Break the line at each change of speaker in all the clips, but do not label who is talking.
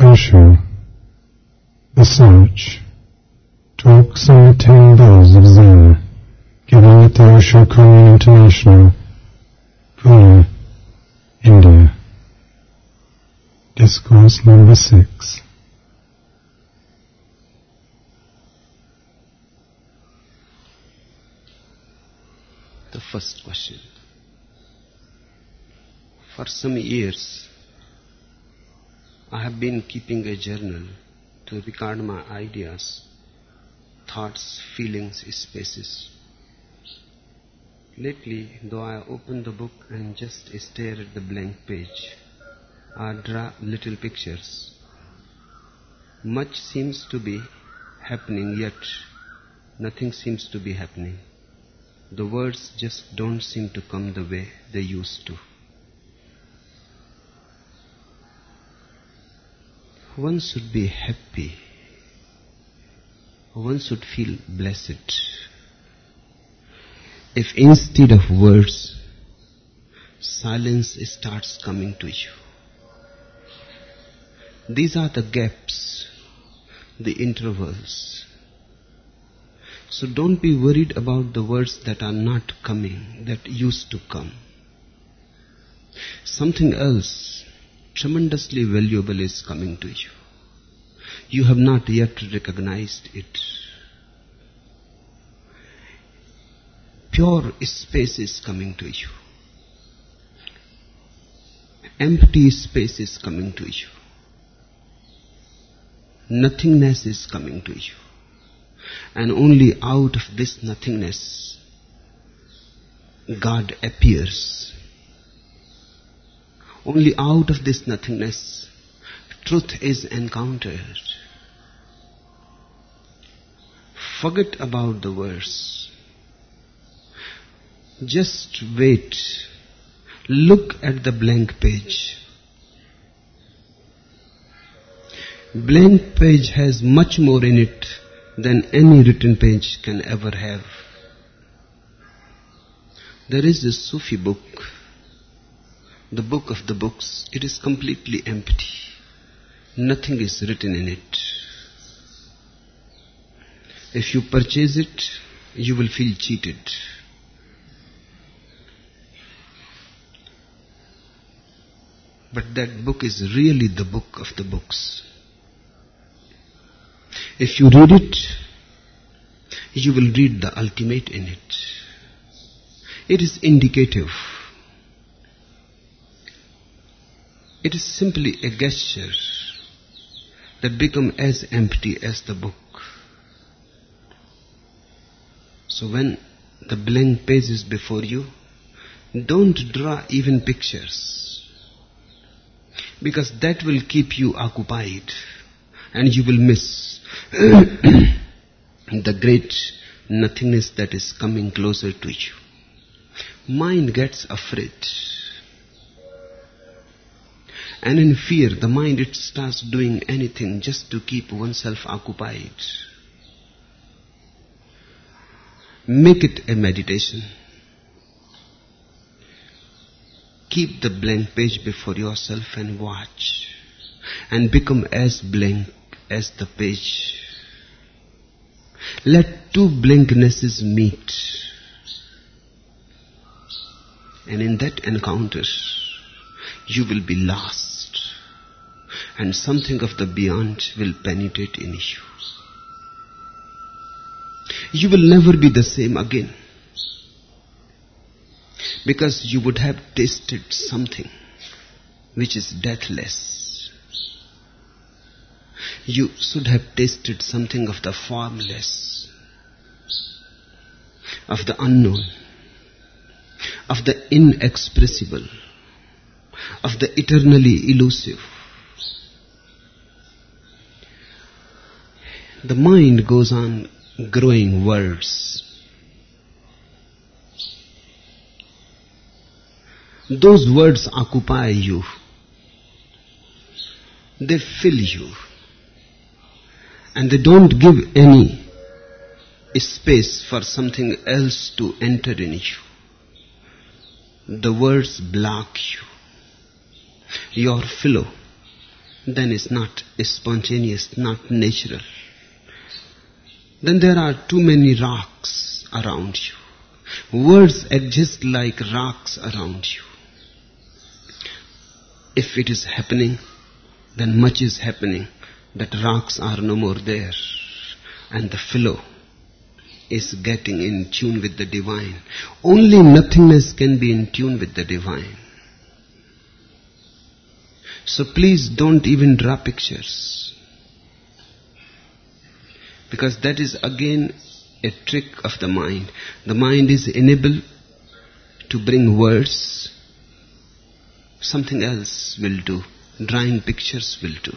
Osho, The Search, Talks on the 10 Bells of Zen, given at the Osho Commune International, Pune, India. Discourse number 6.
The first question. For some years, I have been keeping a journal to record my ideas, thoughts, feelings, spaces. Lately, though I open the book and just stare at the blank page, or draw little pictures, much seems to be happening, yet nothing seems to be happening. The words just don't seem to come the way they used to. One should be happy. One should feel blessed. If instead of words, silence starts coming to you. These are the gaps, the intervals. So don't be worried about the words that are not coming, that used to come. Something else tremendously valuable is coming to you. You have not yet recognized it. Pure space is coming to you. Empty space is coming to you. Nothingness is coming to you. And only out of this nothingness, God appears. Only out of this nothingness, truth is encountered. Forget about the verse. Just wait. Look at the blank page. Blank page has much more in it than any written page can ever have. There is a Sufi book, the book of the books. It is completely empty. Nothing is written in it. If you purchase it, you will feel cheated. But that book is really the book of the books. If you read it, you will read the ultimate in it. It is indicative. It is simply a gesture that becomes as empty as the book. So when the blank page is before you, don't draw even pictures, because that will keep you occupied and you will miss the great nothingness that is coming closer to you. Mind gets afraid. And in fear, the mind, it starts doing anything just to keep oneself occupied. Make it a meditation. Keep the blank page before yourself and watch. And become as blank as the page. Let two blanknesses meet. And in that encounter, you will be lost. And something of the beyond will penetrate in you. You will never be the same again. Because you would have tasted something which is deathless. You should have tasted something of the formless, of the unknown, of the inexpressible, of the eternally elusive. The mind goes on growing words. Those words occupy you. They fill you. And they don't give any space for something else to enter in you. The words block you. Your fellow then it's not spontaneous, not natural. Then there are too many rocks around you. Words exist like rocks around you. If it is happening, then much is happening, that rocks are no more there, and the flow is getting in tune with the divine. Only nothingness can be in tune with the divine. So please don't even draw pictures, because that is again a trick of the mind. The mind is unable to bring words. Something else will do. Drawing pictures will do.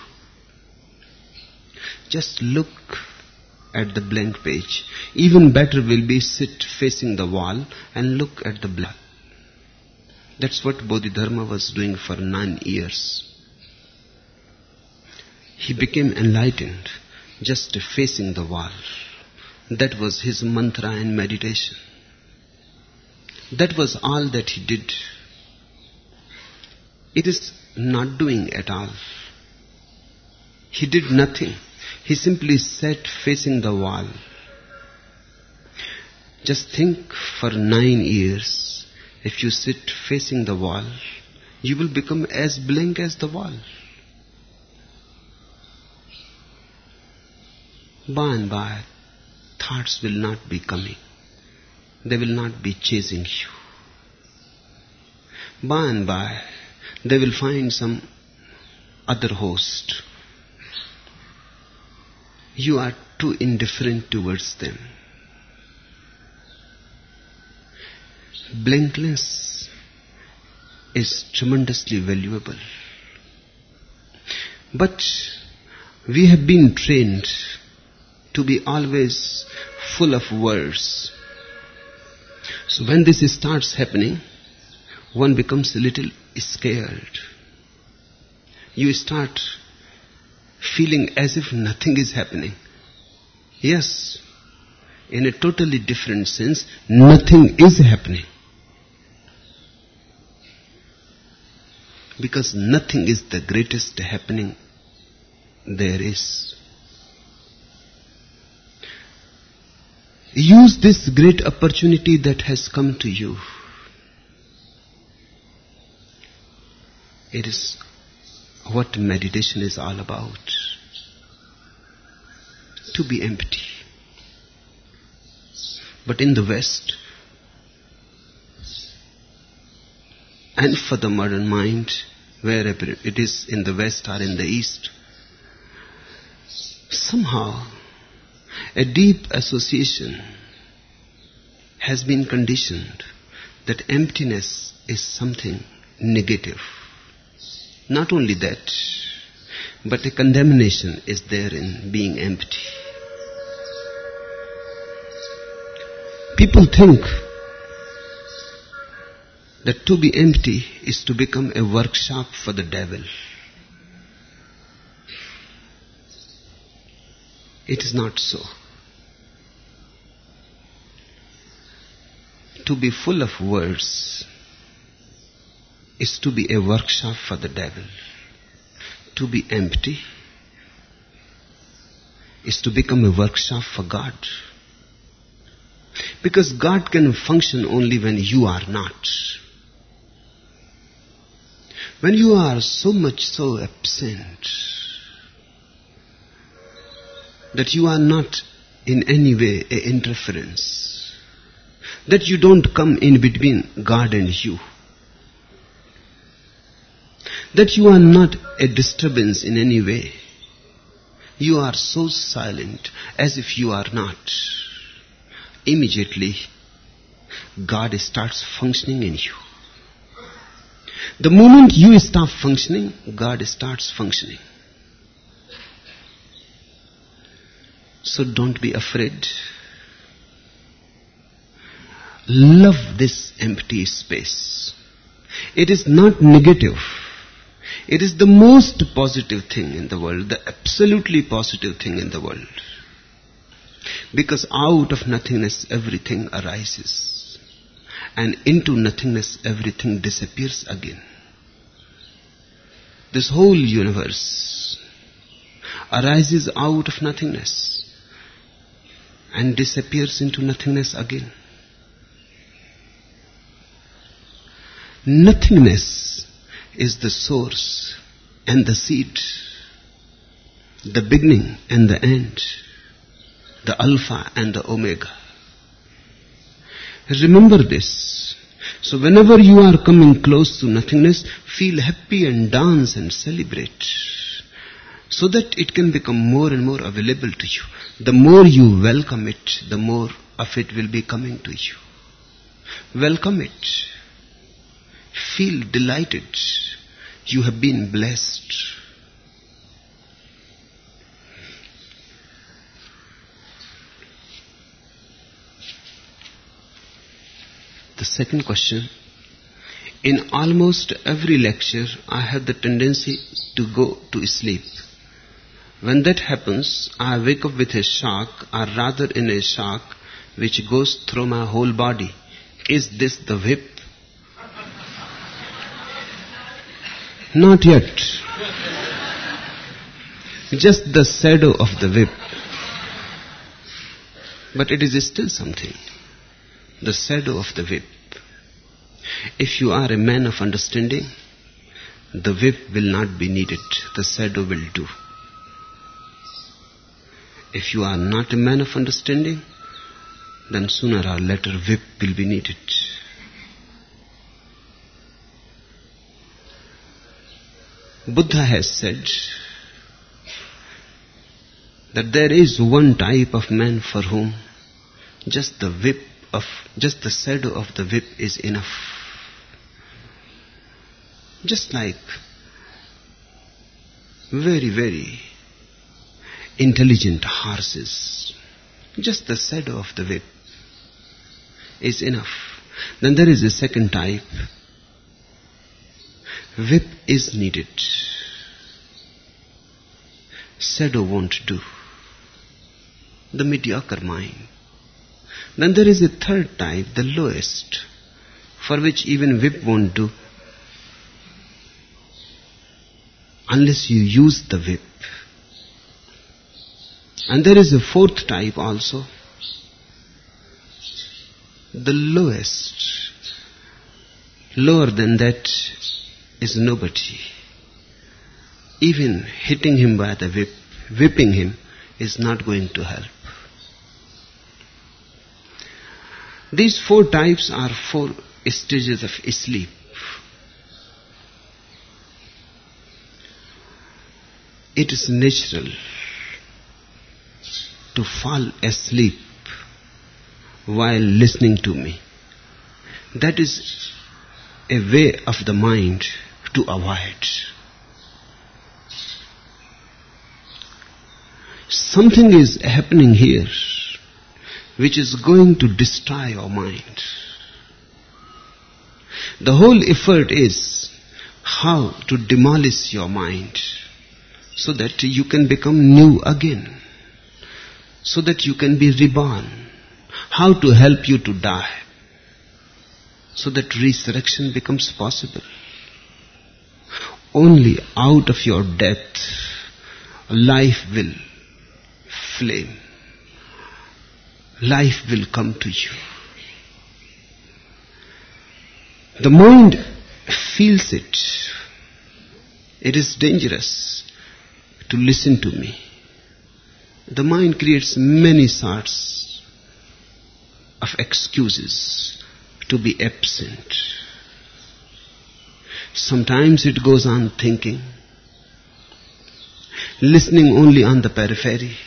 Just look at the blank page. Even better will be sit facing the wall and look at the blank. That's what Bodhidharma was doing for 9 years. He became enlightened just facing the wall. That was his mantra and meditation. That was all that he did. It is not doing at all. He did nothing. He simply sat facing the wall. Just think, for 9 years, if you sit facing the wall, you will become as blank as the wall. By and by, thoughts will not be coming. They will not be chasing you. By and by, they will find some other host. You are too indifferent towards them. Blankness is tremendously valuable. But we have been trained to be always full of words. So when this starts happening, one becomes a little scared. You start feeling as if nothing is happening. Yes, in a totally different sense, nothing is happening. Because nothing is the greatest happening there is. Use this great opportunity that has come to you. It is what meditation is all about. To be empty. But in the West, and for the modern mind, wherever it is in the West or in the East, somehow a deep association has been conditioned that emptiness is something negative. Not only that, but a condemnation is there in being empty. People think that to be empty is to become a workshop for the devil. It is not so. To be full of words is to be a workshop for the devil. To be empty is to become a workshop for God. Because God can function only when you are not. When you are so much so absent that you are not in any way an interference, that you don't come in between God and you, that you are not a disturbance in any way, you are so silent as if you are not. Immediately, God starts functioning in you. The moment you stop functioning, God starts functioning. So don't be afraid. Love this empty space. It is not negative. It is the most positive thing in the world, the absolutely positive thing in the world. Because out of nothingness everything arises, and into nothingness everything disappears again. This whole universe arises out of nothingness and disappears into nothingness again. Nothingness is the source and the seed, the beginning and the end, the Alpha and the Omega. Remember this. So whenever you are coming close to nothingness, feel happy and dance and celebrate, so that it can become more and more available to you. The more you welcome it, the more of it will be coming to you. Welcome it. Feel delighted. You have been blessed. The second question. In almost every lecture, I have the tendency to go to sleep. When that happens, I wake up with a shock, or rather in a shock, which goes through my whole body. Is this the whip? Not yet. Just the shadow of the whip. But it is still something. The shadow of the whip. If you are a man of understanding, the whip will not be needed. The shadow will do. If you are not a man of understanding, then sooner or later whip will be needed. Buddha has said that there is one type of man for whom just the shadow of the whip is enough. Just like very, very intelligent horses, just the shadow of the whip is enough. Then there is a second type. Whip is needed. Shadow won't do. The mediocre mind. Then there is a third type, the lowest, for which even whip won't do, unless you use the whip. And there is a fourth type also, the lowest. Lower than that is nobody. Even hitting him by the whip, whipping him, is not going to help. These four types are four stages of sleep. It is natural to fall asleep while listening to me. That is a way of the mind to avoid. Something is happening here which is going to destroy your mind. The whole effort is how to demolish your mind so that you can become new again, so that you can be reborn. How to help you to die so that resurrection becomes possible. Only out of your death life will flame. Life will come to you. The mind feels it. It is dangerous to listen to me. The mind creates many sorts of excuses to be absent. Sometimes it goes on thinking, listening only on the periphery.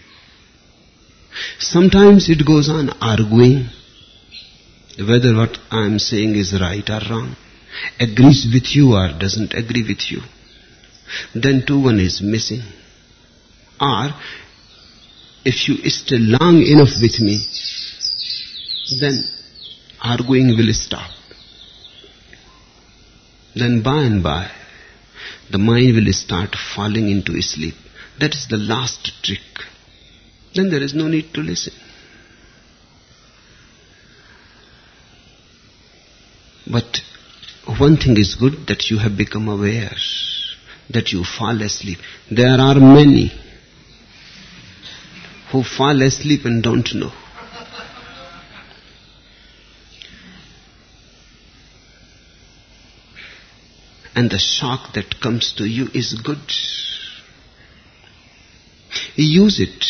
Sometimes it goes on arguing whether what I am saying is right or wrong, agrees with you or doesn't agree with you. Then too one is missing. Or if you stay long enough with me, then arguing will stop. Then by and by, the mind will start falling into sleep. That is the last trick. Then there is no need to listen. But one thing is good, that you have become aware that you fall asleep. There are many who fall asleep and don't know. And the shock that comes to you is good. Use it.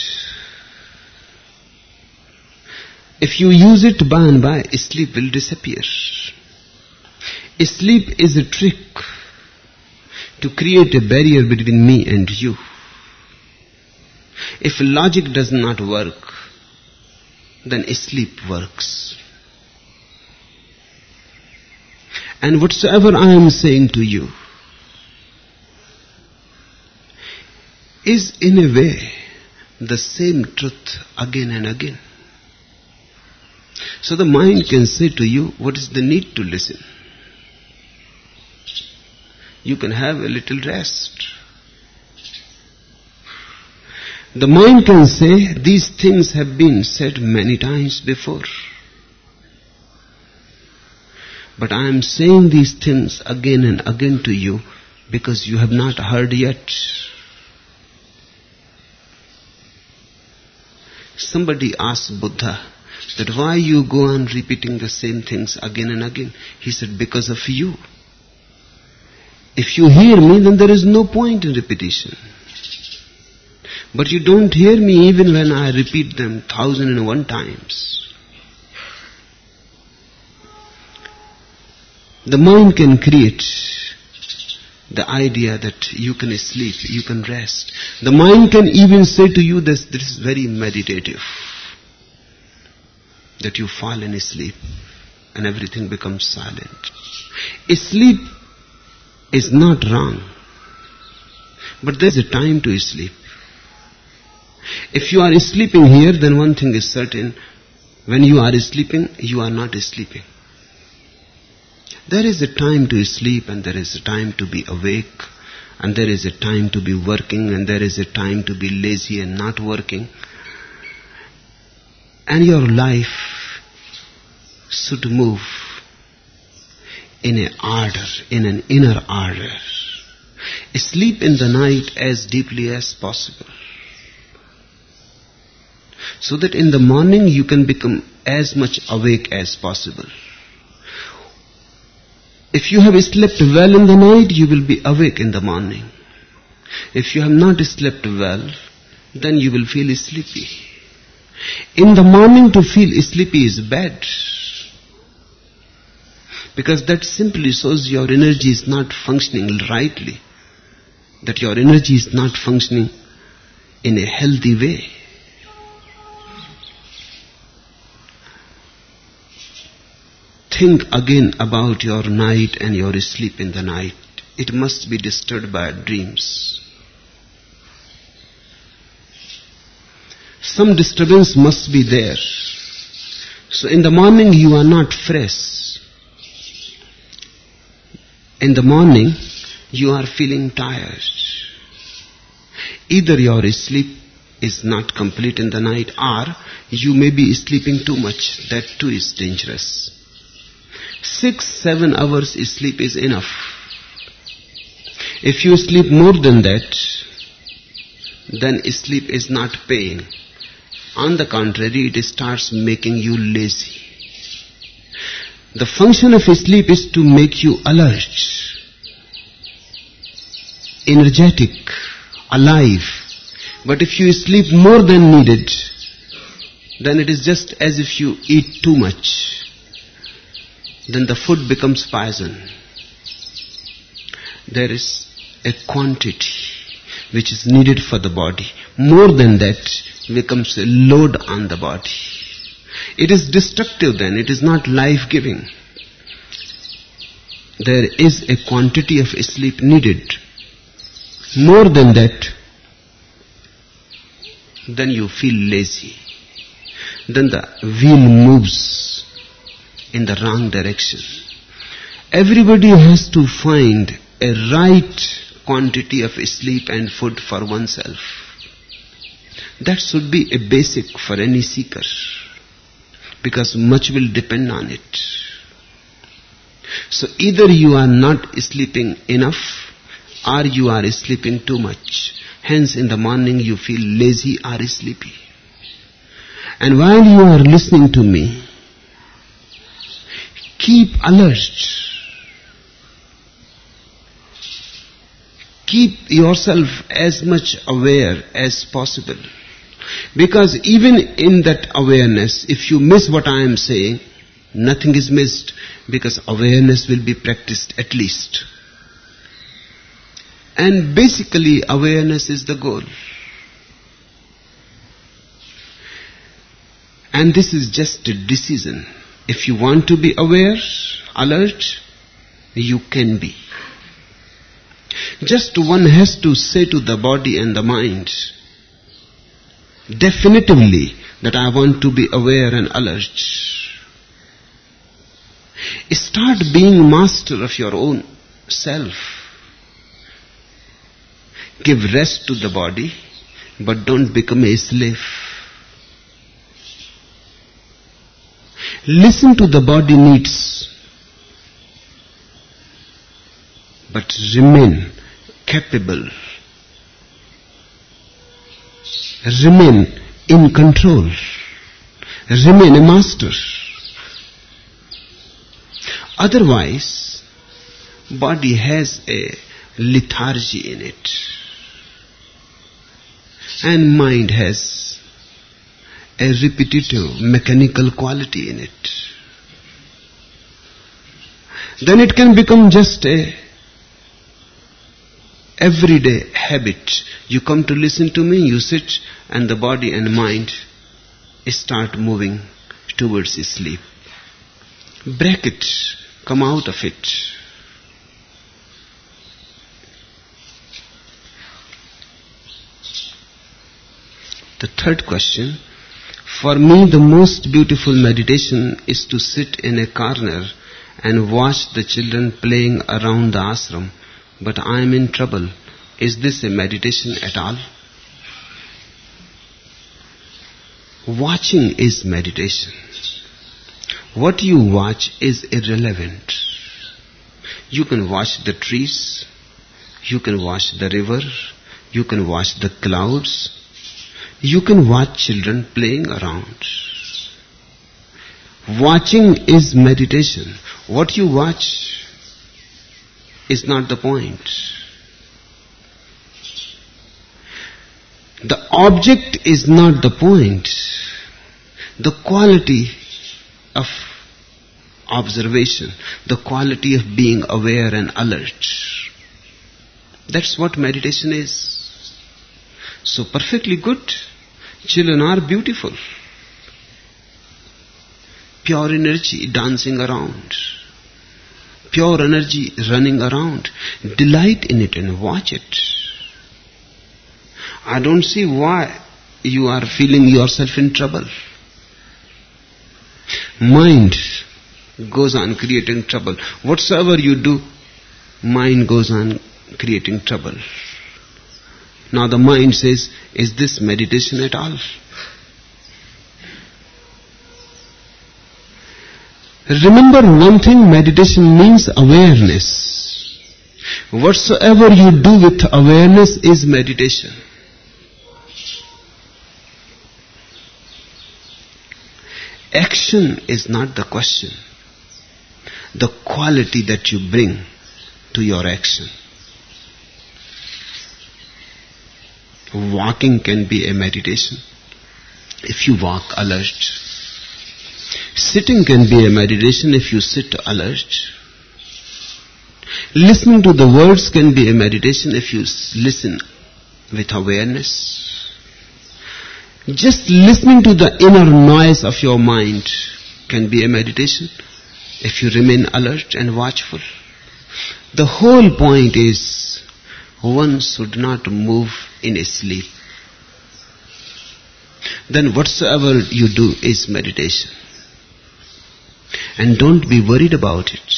If you use it, by and by, sleep will disappear. Sleep is a trick to create a barrier between me and you. If logic does not work, then sleep works. And whatsoever I am saying to you is in a way the same truth again and again. So the mind can say to you, what is the need to listen? You can have a little rest. The mind can say, these things have been said many times before. But I am saying these things again and again to you because you have not heard yet. Somebody asked Buddha that why you go on repeating the same things again and again. He said, because of you. If you hear me, then there is no point in repetition. But you don't hear me even when I repeat them 1,001 times. The mind can create the idea that you can sleep, you can rest. The mind can even say to you that this is very meditative, that you fall in sleep and everything becomes silent. Sleep is not wrong, but there's a time to sleep. If you are sleeping here, then one thing is certain, when you are sleeping, you are not sleeping. There is a time to sleep and there is a time to be awake, and there is a time to be working and there is a time to be lazy and not working. And your life should move in an order, in an inner order. Sleep in the night as deeply as possible, so that in the morning you can become as much awake as possible. If you have slept well in the night, you will be awake in the morning. If you have not slept well, then you will feel sleepy. In the morning to feel sleepy is bad, because that simply shows your energy is not functioning rightly, that your energy is not functioning in a healthy way. Think again about your night and your sleep in the night. It must be disturbed by dreams. Some disturbance must be there. So in the morning you are not fresh. In the morning you are feeling tired. Either your sleep is not complete in the night, or you may be sleeping too much. That too is dangerous. 6-7 hours sleep is enough. If you sleep more than that, then sleep is not paying. On the contrary, it starts making you lazy. The function of sleep is to make you alert, energetic, alive. But if you sleep more than needed, then it is just as if you eat too much. Then the food becomes poison. There is a quantity which is needed for the body. More than that becomes a load on the body. It is destructive then, it is not life-giving. There is a quantity of sleep needed. More than that, then you feel lazy. Then the wheel moves in the wrong direction. Everybody has to find a right quantity of sleep and food for oneself. That should be a basic for any seeker, because much will depend on it. So either you are not sleeping enough or you are sleeping too much. Hence in the morning you feel lazy or sleepy. And while you are listening to me, keep alert. Keep yourself as much aware as possible. Because even in that awareness, if you miss what I am saying, nothing is missed, because awareness will be practiced at least. And basically, awareness is the goal. And this is just a decision. If you want to be aware, alert, you can be. Just one has to say to the body and the mind, definitively, that I want to be aware and alert. Start being master of your own self. Give rest to the body, but don't become a slave. Listen to the body needs, but remain capable. Remain in control. Remain a master. Otherwise, body has a lethargy in it, and mind has a repetitive, mechanical quality in it. Then it can become just a everyday habit. You come to listen to me, you sit, and the body and mind start moving towards sleep. Break it. Come out of it. The third question. For me, the most beautiful meditation is to sit in a corner and watch the children playing around the ashram. But I am in trouble. Is this a meditation at all? Watching is meditation. What you watch is irrelevant. You can watch the trees, you can watch the river, you can watch the clouds, you can watch children playing around. Watching is meditation. What you watch is not the point. The object is not the point. The quality of observation, the quality of being aware and alert. That's what meditation is. So perfectly good. Children are beautiful. Pure energy dancing around. Pure energy running around. Delight in it and watch it. I don't see why you are feeling yourself in trouble. Mind goes on creating trouble. Whatsoever you do, mind goes on creating trouble. Now the mind says, is this meditation at all? Remember one thing, meditation means awareness. Whatsoever you do with awareness is meditation. Action is not the question. The quality that you bring to your action. Walking can be a meditation if you walk alert. Sitting can be a meditation if you sit alert. Listening to the words can be a meditation if you listen with awareness. Just listening to the inner noise of your mind can be a meditation if you remain alert and watchful. The whole point is one should not move in a sleep. Then whatsoever you do is meditation. And don't be worried about it.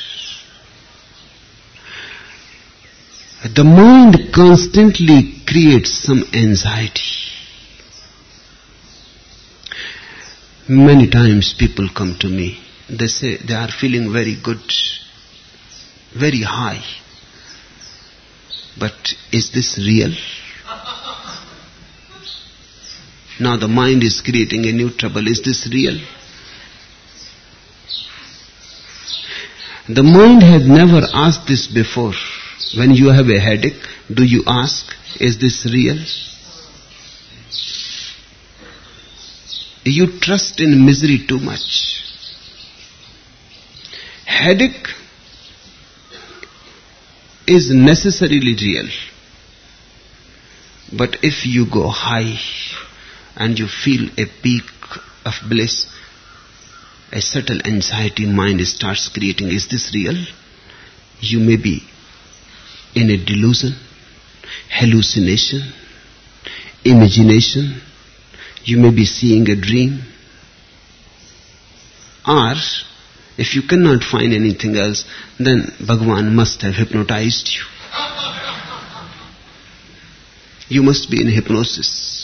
The mind constantly creates some anxiety. Many times people come to me, they say they are feeling very good, very high. But is this real? Now the mind is creating a new trouble. Is this real? The mind had never asked this before. When you have a headache, do you ask, is this real? You trust in misery too much. Headache is necessarily real. But if you go high and you feel a peak of bliss, a subtle anxiety mind starts creating. Is this real? You may be in a delusion, hallucination, imagination. You may be seeing a dream. Or, if you cannot find anything else, then Bhagavan must have hypnotized you. You must be in hypnosis.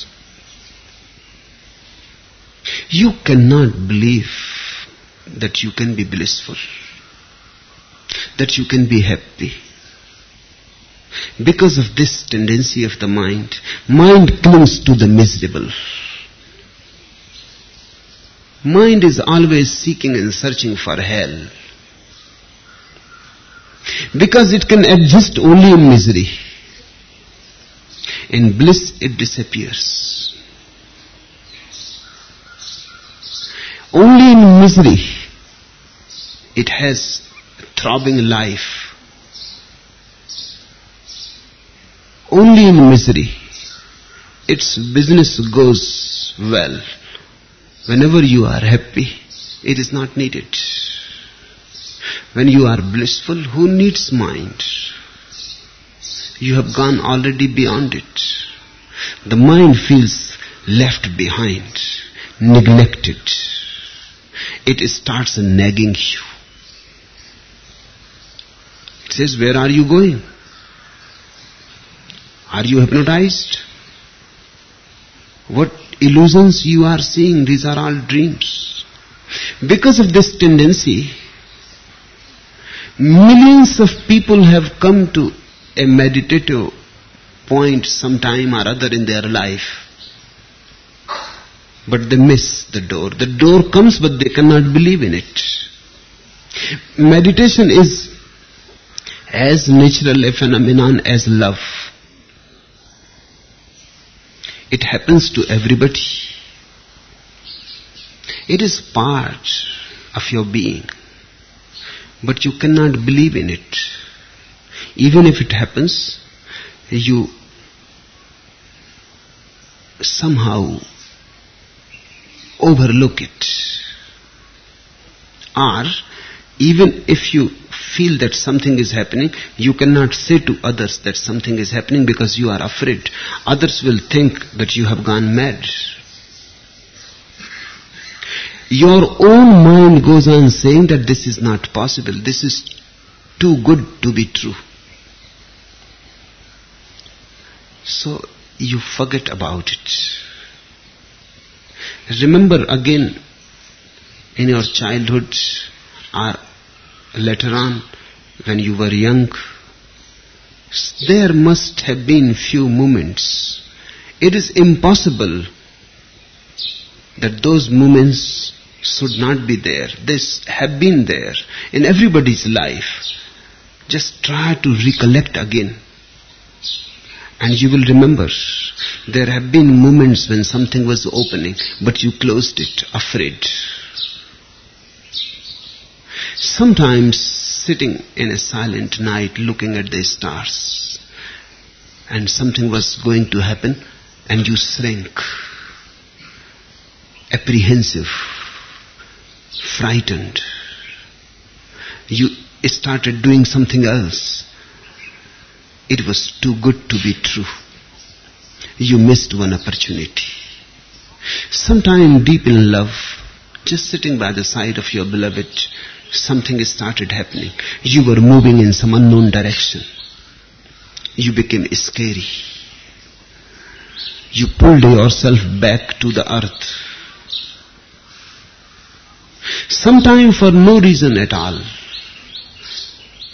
You cannot believe that you can be blissful, that you can be happy. Because of this tendency of the mind clings to the miserable. Mind is always seeking and searching for hell. Because it can exist only in misery. In bliss it disappears. Only in misery it has throbbing life. Only in misery its business goes well. Whenever you are happy, it is not needed. When you are blissful, who needs mind? You have gone already beyond it. The mind feels left behind, neglected. It starts nagging you. It says, where are you going? Are you hypnotized? What illusions you are seeing? These are all dreams. Because of this tendency, millions of people have come to a meditative point sometime or other in their life. But they miss the door. The door comes, but they cannot believe in it. Meditation is as natural a phenomenon as love. It happens to everybody. It is part of your being. But you cannot believe in it. Even if it happens, you somehow overlook it. Or, even if you feel that something is happening, you cannot say to others that something is happening because you are afraid. Others will think that you have gone mad. Your own mind goes on saying that this is not possible. This is too good to be true. So you forget about it. Remember again in your childhood or later on when you were young, there must have been few moments. It is impossible that those moments should not be there. They have been there in everybody's life. Just try to recollect again. And you will remember, there have been moments when something was opening, but you closed it, afraid. Sometimes sitting in a silent night looking at the stars, and something was going to happen, and you shrank, apprehensive, frightened. You started doing something else. It was too good to be true. You missed one opportunity. Sometime deep in love, just sitting by the side of your beloved, something started happening. You were moving in some unknown direction. You became scary. You pulled yourself back to the earth. Sometime for no reason at all.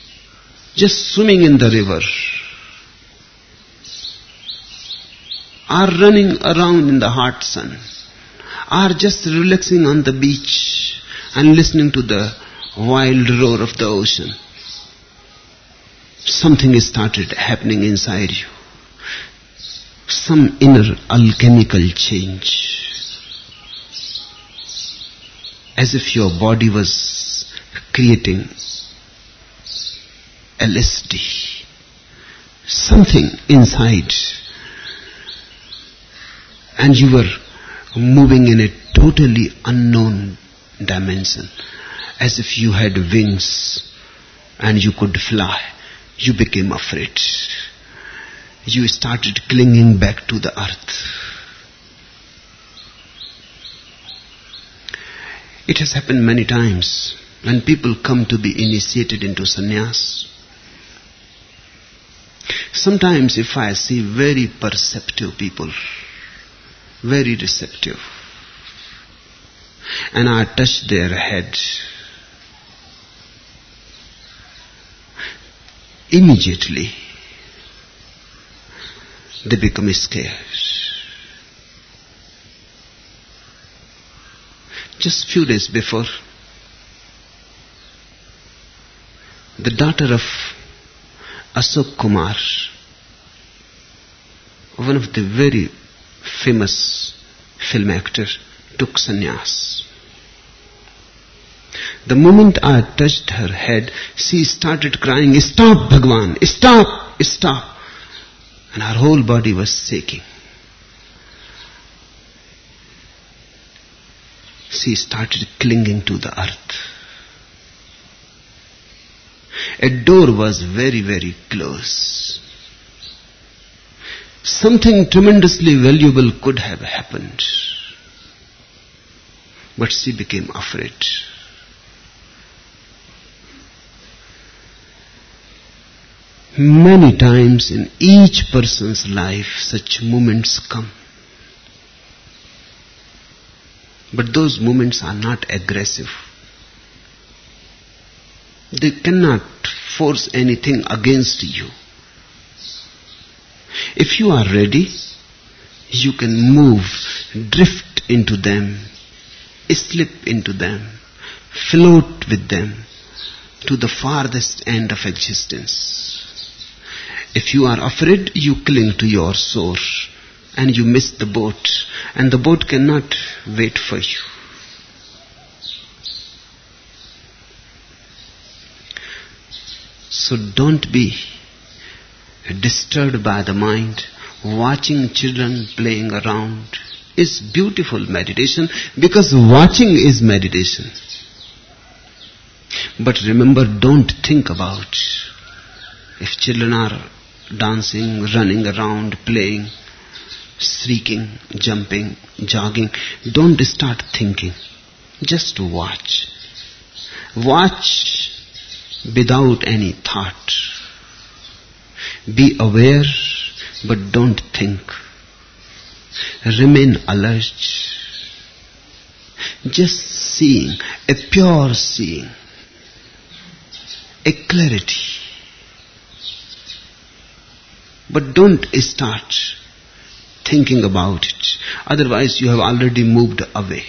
Just swimming in the river. are running around in the hot sun, are just relaxing on the beach and listening to the wild roar of the ocean. Something has started happening inside you. Some inner alchemical change. As if your body was creating LSD. Something inside. And you were moving in a totally unknown dimension. As if you had wings and you could fly. You became afraid. You started clinging back to the earth. It has happened many times when people come to be initiated into sannyas. Sometimes if I see very perceptive people, very receptive, and I touch their head, immediately they become scared. Just few days before, the daughter of Ashok Kumar, one of the very famous film actors, took sannyas. The moment I touched her head, she started crying, "Stop, Bhagwan! Stop! Stop!" And her whole body was shaking. She started clinging to the earth. A door was very, very close. Something tremendously valuable could have happened. But she became afraid. Many times in each person's life such moments come. But those moments are not aggressive. They cannot force anything against you. If you are ready, you can move, drift into them, slip into them, float with them to the farthest end of existence. If you are afraid, you cling to your shore and you miss the boat, and the boat cannot wait for you. So don't be disturbed by the mind. Watching children playing around is beautiful meditation, because watching is meditation. But remember, don't think about if children are dancing, running around, playing, shrieking, jumping, jogging. Don't start thinking. Just watch. Watch without any thought. Be aware, but don't think. Remain alert. Just seeing, a pure seeing, a clarity. But don't start thinking about it. Otherwise you have already moved away.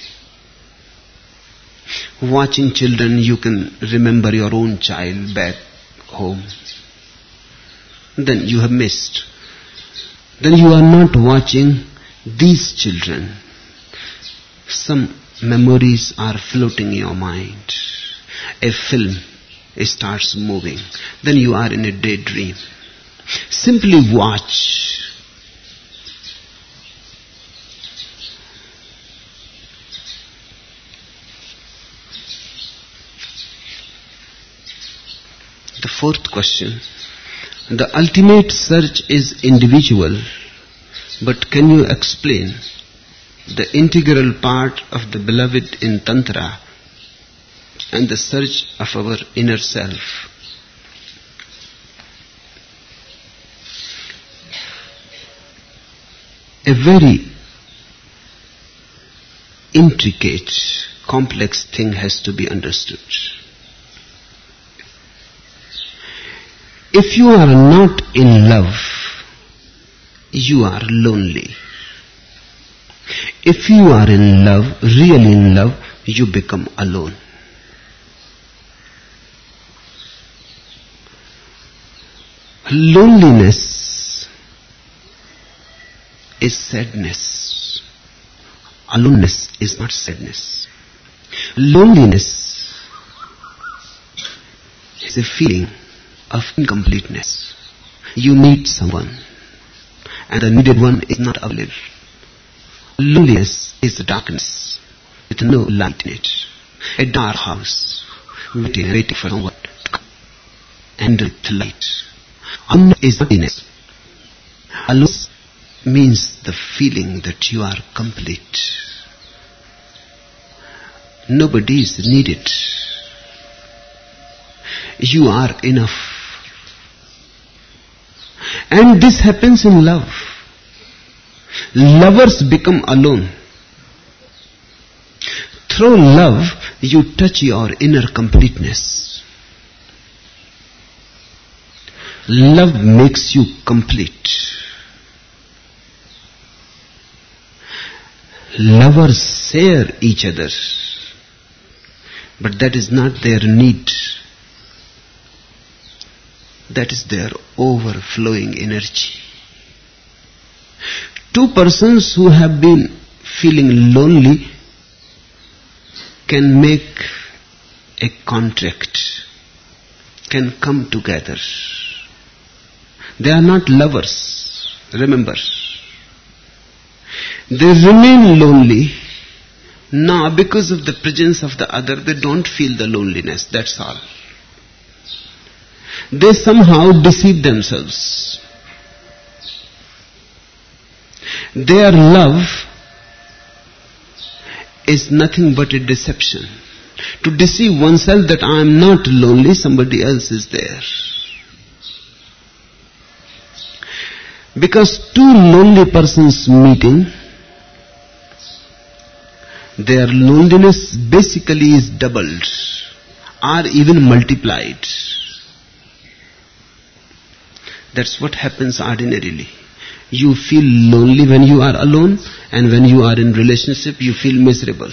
Watching children, you can remember your own child back home. Then you have missed. Then you are not watching these children. Some memories are floating in your mind. A film starts moving. Then you are in a daydream. Simply watch. The fourth question. The ultimate search is individual, but can you explain the integral part of the beloved in Tantra and the search of our inner self? A very intricate, complex thing has to be understood. If you are not in love, you are lonely. If you are in love, really in love, you become alone. Loneliness is sadness. Aloneness is not sadness. Loneliness is a feeling of incompleteness. You need someone, and the needed one is not available. Loneliness is darkness with no light in it. A dark house waiting for someone to come and with light. Alone is emptiness. Alone means the feeling that you are complete. Nobody is needed. You are enough. And this happens in love. Lovers become alone. Through love, you touch your inner completeness. Love makes you complete. Lovers share each other, but that is not their need. That is their overflowing energy. Two persons who have been feeling lonely can make a contract, can come together. They are not lovers, remember. They remain lonely. Now, because of the presence of the other, they don't feel the loneliness, that's all. They somehow deceive themselves. Their love is nothing but a deception. To deceive oneself that I am not lonely, somebody else is there. Because two lonely persons meeting, their loneliness basically is doubled or even multiplied. That's what happens ordinarily. You feel lonely when you are alone, and when you are in relationship, you feel miserable.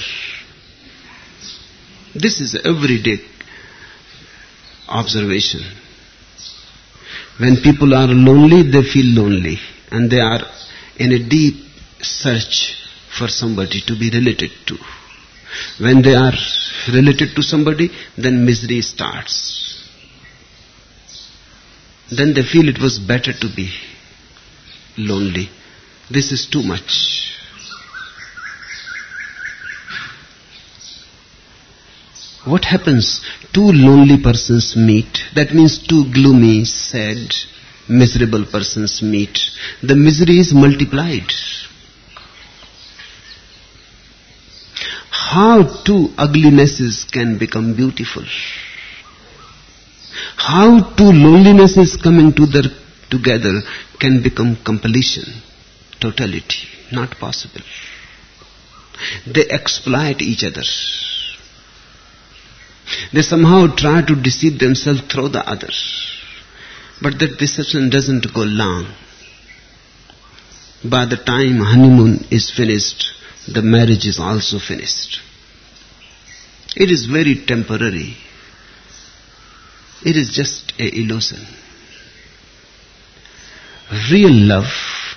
This is everyday observation. When people are lonely, they feel lonely, and they are in a deep search for somebody to be related to. When they are related to somebody, then misery starts. Then they feel it was better to be lonely. This is too much. What happens? Two lonely persons meet. That means two gloomy, sad, miserable persons meet. The misery is multiplied. How two uglinesses can become beautiful? How two lonelinesses coming together can become completion, totality? Not possible. They exploit each other. They somehow try to deceive themselves through the other. But that deception doesn't go long. By the time honeymoon is finished, the marriage is also finished. It is very temporary. It is just an illusion. Real love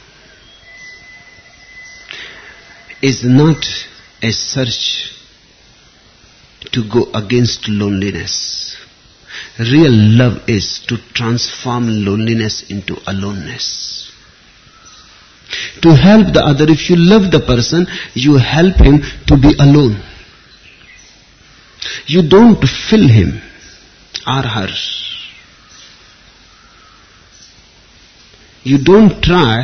is not a search to go against loneliness. Real love is to transform loneliness into aloneness. To help the other. If you love the person, you help him to be alone. You don't fill him or her. You don't try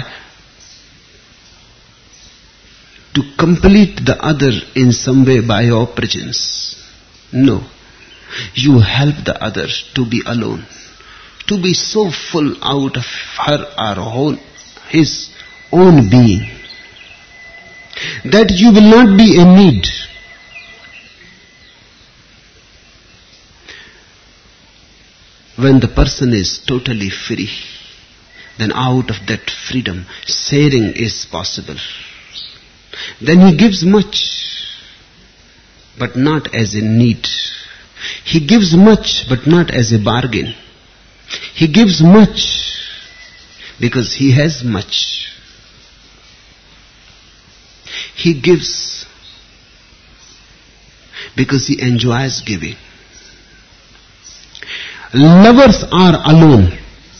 to complete the other in some way by your presence. No. You help the other to be alone, to be so full out of her or his own being that you will not be in need. When the person is totally free, then out of that freedom, sharing is possible. Then he gives much, but not as a need. He gives much, but not as a bargain. He gives much because he has much. He gives because he enjoys giving. Lovers are alone.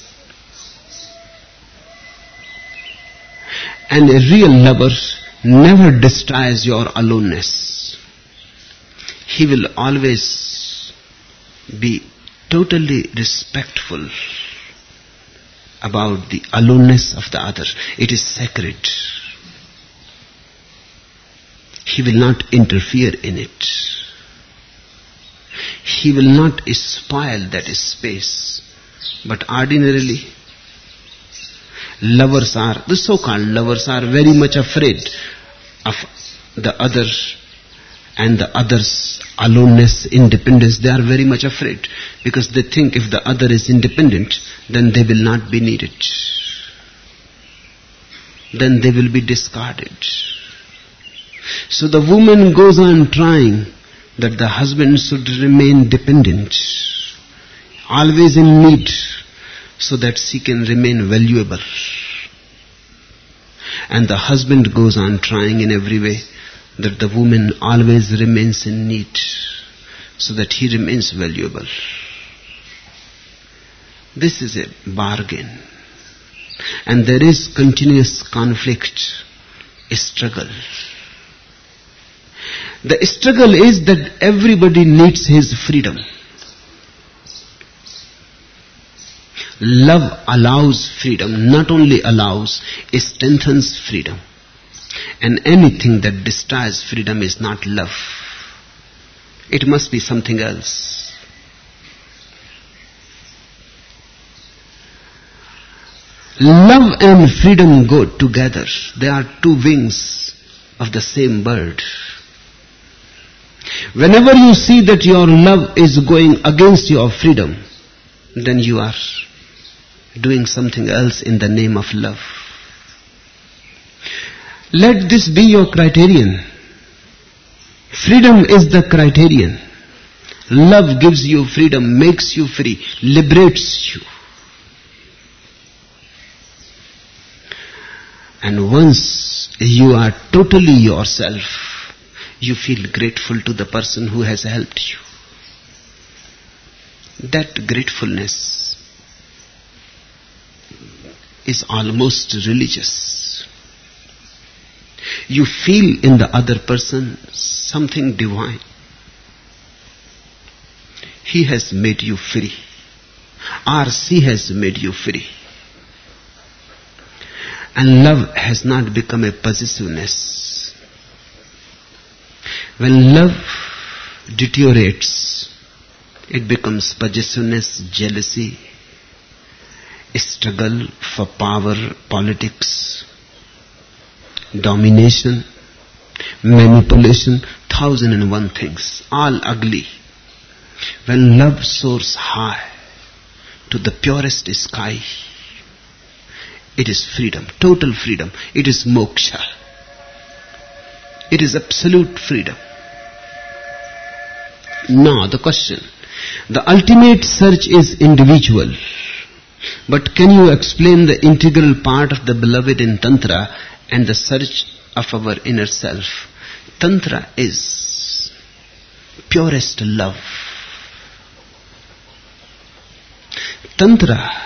And a real lover never destroys your aloneness. He will always be totally respectful about the aloneness of the other. It is sacred. He will not interfere in it. He will not spoil that space. But ordinarily, the so-called lovers are very much afraid of the other and the other's aloneness, independence. They are very much afraid because they think if the other is independent, then they will not be needed. Then they will be discarded. So the woman goes on trying that the husband should remain dependent, always in need, so that she can remain valuable. And the husband goes on trying in every way that the woman always remains in need, so that he remains valuable. This is a bargain. And there is continuous conflict, a struggle. The struggle is that everybody needs his freedom. Love allows freedom, not only allows, it strengthens freedom. And anything that destroys freedom is not love. It must be something else. Love and freedom go together. They are two wings of the same bird. Whenever you see that your love is going against your freedom, then you are doing something else in the name of love. Let this be your criterion. Freedom is the criterion. Love gives you freedom, makes you free, liberates you. And once you are totally yourself, you feel grateful to the person who has helped you. That gratefulness is almost religious. You feel in the other person something divine. He has made you free, or she has made you free. And love has not become a possessiveness. When love deteriorates, it becomes possessiveness, jealousy, struggle for power, politics, domination, manipulation, 1001 things, all ugly. When love soars high to the purest sky, it is freedom, total freedom. It is moksha. It is absolute freedom. Now the question, the ultimate search is individual. But can you explain the integral part of the beloved in Tantra and the search of our inner self? Tantra is purest love. Tantra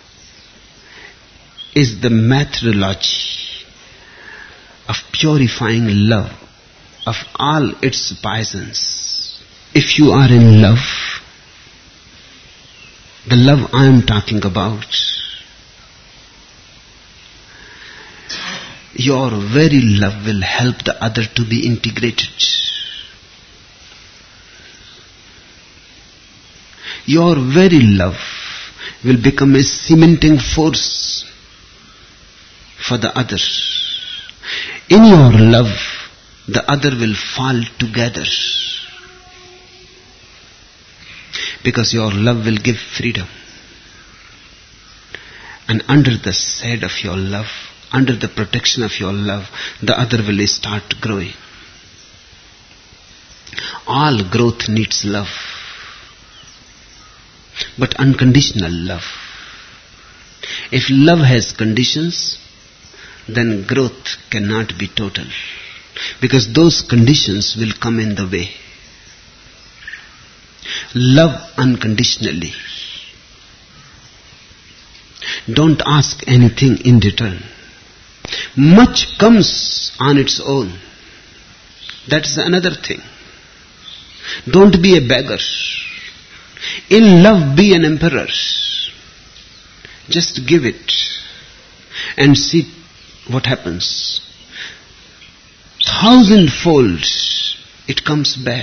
is the methodology of purifying love of all its poisons. If you are in love, the love I am talking about, your very love will help the other to be integrated. Your very love will become a cementing force for the other. In your love, the other will fall together. Because your love will give freedom. And under the shade of your love, under the protection of your love, the other will start growing. All growth needs love, but unconditional love. If love has conditions, then growth cannot be total, because those conditions will come in the way. Love unconditionally. Don't ask anything in return. Much comes on its own. That is another thing. Don't be a beggar. In love, be an emperor. Just give it and see what happens. 1,000-fold it comes back.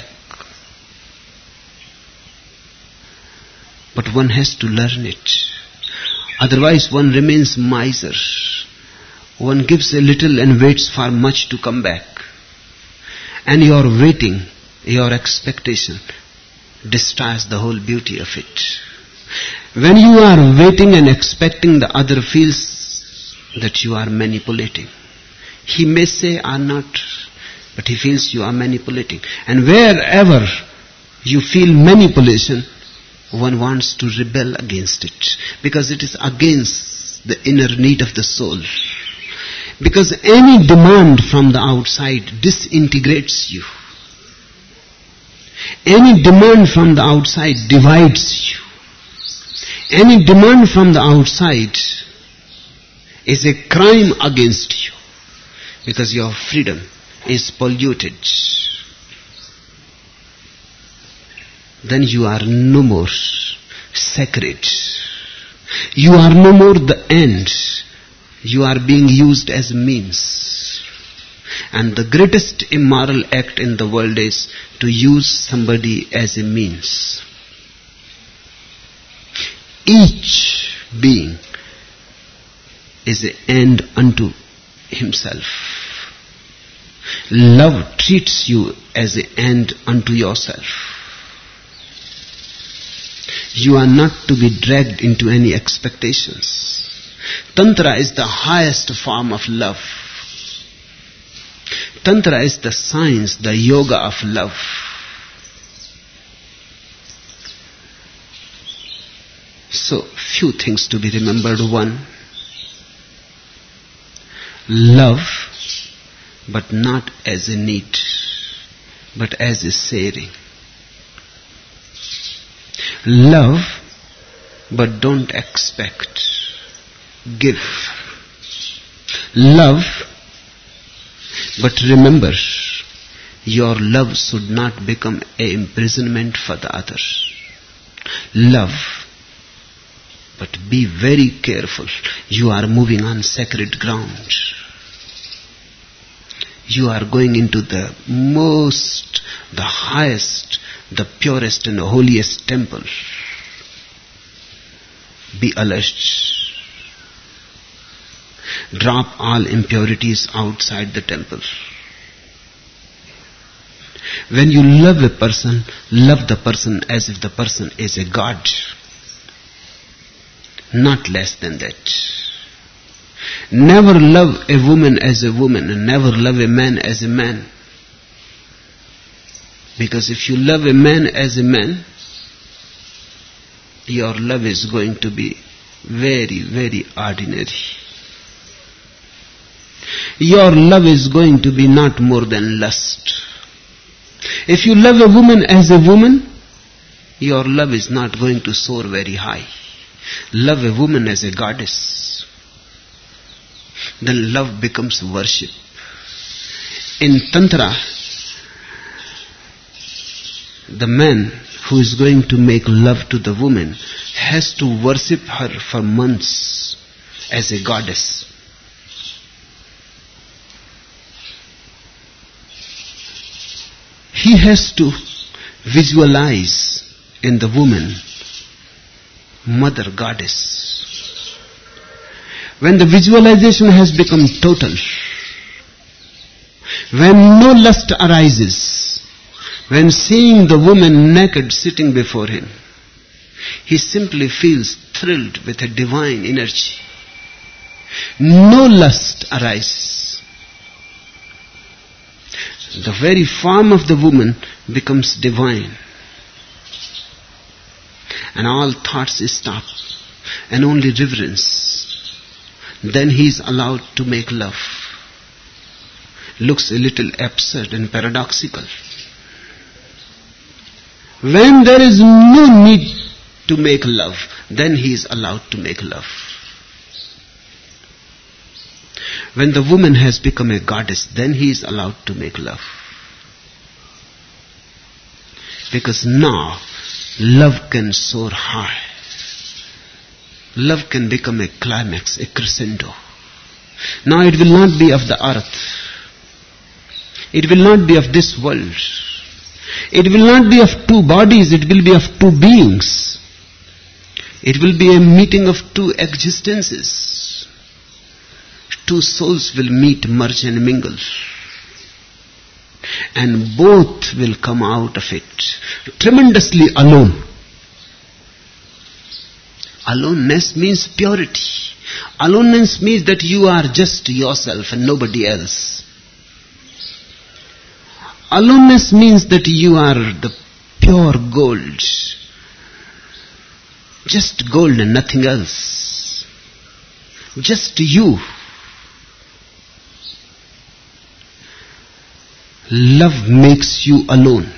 But one has to learn it. Otherwise one remains miser. One gives a little and waits for much to come back. And your waiting, your expectation destroys the whole beauty of it. When you are waiting and expecting, the other feels that you are manipulating. He may say or not, but he feels you are manipulating. And wherever you feel manipulation, one wants to rebel against it, because it is against the inner need of the soul. Because any demand from the outside disintegrates you. Any demand from the outside divides you. Any demand from the outside is a crime against you, because your freedom is polluted. Then you are no more sacred. You are no more the end. You are being used as a means. And the greatest immoral act in the world is to use somebody as a means. Each being is an end unto himself. Love treats you as an end unto yourself. You are not to be dragged into any expectations. Tantra is the highest form of love. Tantra is the science, the yoga of love. So, few things to be remembered. One, love, but not as a need, but as a sharing. Love, but don't expect. Give. Love, but remember, your love should not become an imprisonment for the other. Love, but be very careful. You are moving on sacred ground. You are going into the most, the highest, the purest and the holiest temple. Be alert. Drop all impurities outside the temple. When you love a person, love the person as if the person is a god. Not less than that. Never love a woman as a woman, and never love a man as a man. Because if you love a man as a man, your love is going to be very, very ordinary. Your love is going to be not more than lust. If you love a woman as a woman, your love is not going to soar very high. Love a woman as a goddess. Then love becomes worship. In Tantra, the man who is going to make love to the woman has to worship her for months as a goddess. He has to visualize in the woman Mother Goddess. When the visualization has become total, when no lust arises, when seeing the woman naked sitting before him, he simply feels thrilled with a divine energy. No lust arises. The very form of the woman becomes divine. And all thoughts stop, and only reverence. Then he is allowed to make love. Looks a little absurd and paradoxical. When there is no need to make love, then he is allowed to make love. When the woman has become a goddess, then he is allowed to make love. Because now, love can soar high. Love can become a climax, a crescendo. Now it will not be of the earth. It will not be of this world. It will not be of two bodies, it will be of two beings. It will be a meeting of two existences. Two souls will meet, merge and mingle. And both will come out of it tremendously alone. Aloneness means purity. Aloneness means that you are just yourself and nobody else. Aloneness means that you are the pure gold. Just gold and nothing else. Just you. Love makes you alone.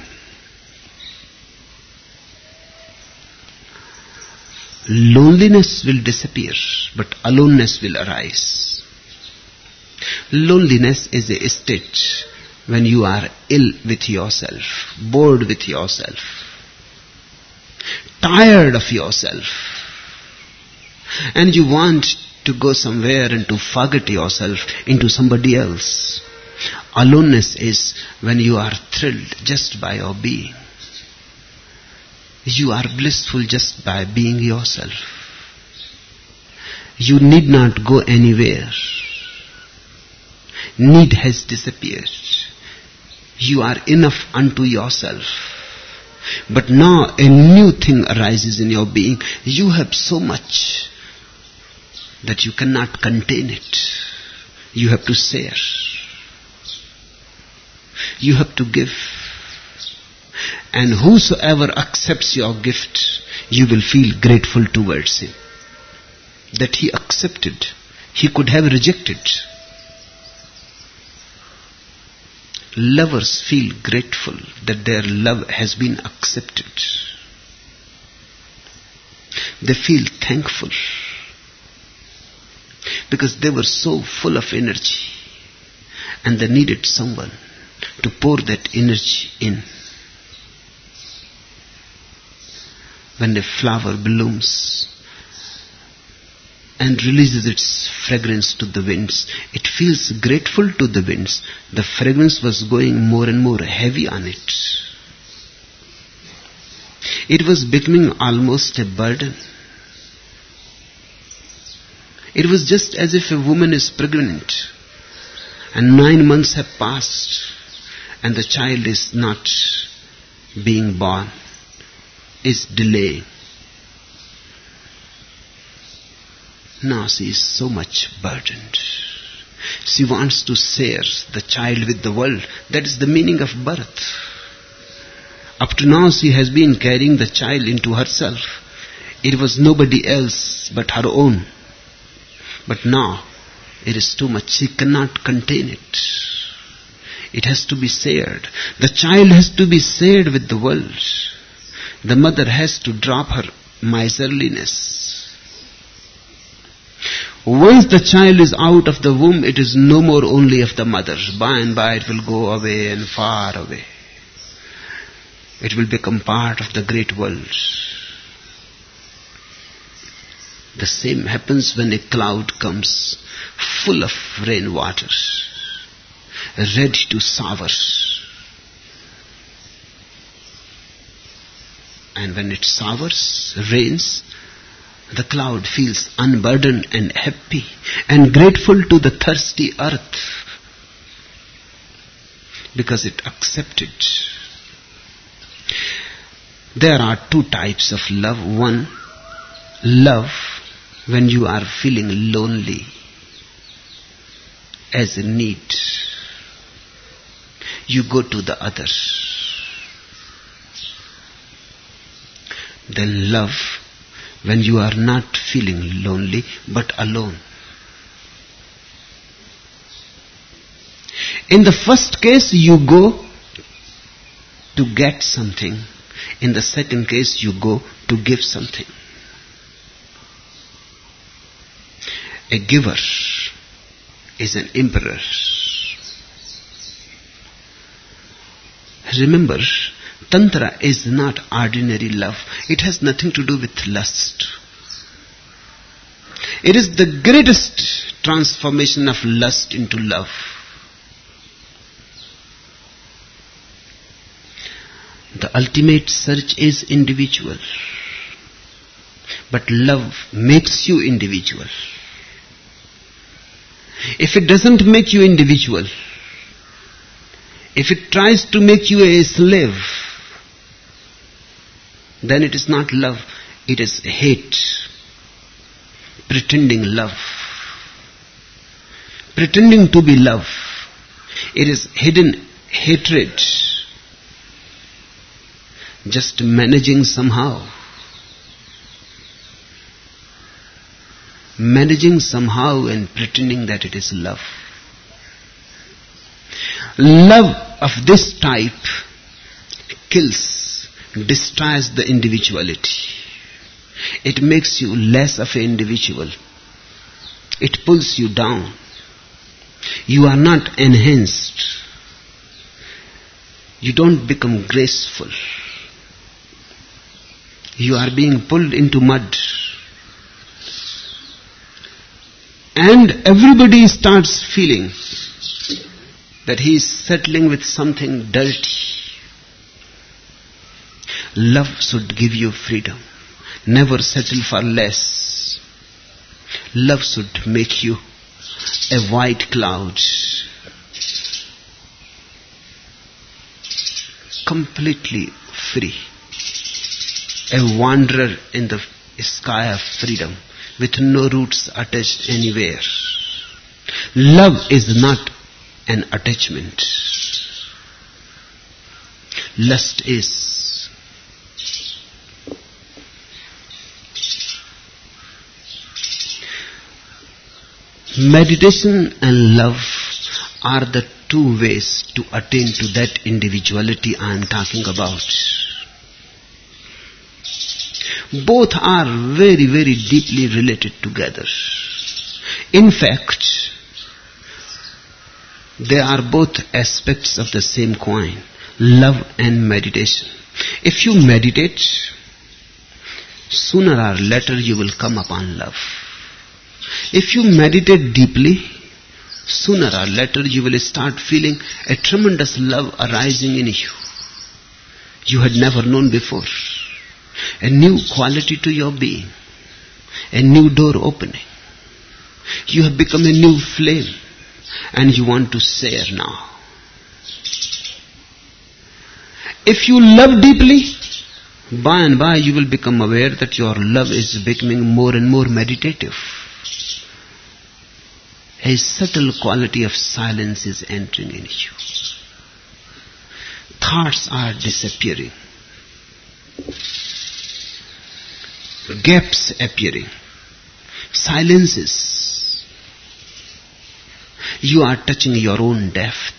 Loneliness will disappear, but aloneness will arise. Loneliness is a state when you are ill with yourself, bored with yourself, tired of yourself, and you want to go somewhere and to forget yourself into somebody else. Aloneness is when you are thrilled just by your being. You are blissful just by being yourself. You need not go anywhere. Need has disappeared. You are enough unto yourself. But now a new thing arises in your being. You have so much that you cannot contain it. You have to share. You have to give. And whosoever accepts your gift, you will feel grateful towards him. That he accepted. He could have rejected. Lovers feel grateful that their love has been accepted. They feel thankful because they were so full of energy and they needed someone to pour that energy in. When a flower blooms and releases its fragrance to the winds, it feels grateful to the winds. The fragrance was going more and more heavy on it. It was becoming almost a burden. It was just as if a woman is pregnant and 9 months have passed and the child is not being born, is delaying. Now she is so much burdened. She wants to share the child with the world. That is the meaning of birth. Up to now she has been carrying the child into herself. It was nobody else but her own. But now it is too much. She cannot contain it. It has to be shared. The child has to be shared with the world. The mother has to drop her miserliness. Once the child is out of the womb, it is no more only of the mother. By and by it will go away and far away. It will become part of the great world. The same happens when a cloud comes full of rainwater, ready to shower. And when it showers, rains, the cloud feels unburdened and happy and grateful to the thirsty earth because it accepted. There are two types of love. One, love when you are feeling lonely. as a need. You go to the other. Then love, when you are not feeling lonely but alone. In the first case, you go to get something. In the second case, you go to give something. A giver is an emperor. Remember, Tantra is not ordinary love. It has nothing to do with lust. It is the greatest transformation of lust into love. The ultimate search is individual. But love makes you individual. If it doesn't make you individual, if it tries to make you a slave, then it is not love, it is hate. Pretending love. Pretending to be love. It is hidden hatred. Just managing somehow. Managing somehow and pretending that it is love. Love of this type kills, destroys the individuality. It makes you less of an individual. It pulls you down. You are not enhanced. You don't become graceful. You are being pulled into mud. And everybody starts feeling that he is settling with something dirty. Love should give you freedom. Never settle for less. Love should make you a white cloud. Completely free. A wanderer in the sky of freedom with no roots attached anywhere. Love is not an attachment. Lust is. Meditation and love are the two ways to attain to that individuality I am talking about. Both are very, very deeply related together. In fact, they are both aspects of the same coin, love and meditation. If you meditate, sooner or later you will come upon love. If you meditate deeply, sooner or later you will start feeling a tremendous love arising in you. You had never known before. A new quality to your being. A new door opening. You have become a new flame and you want to share now. If you love deeply, by and by you will become aware that your love is becoming more and more meditative. A subtle quality of silence is entering in you. Thoughts are disappearing. Gaps appearing. Silences. You are touching your own depth.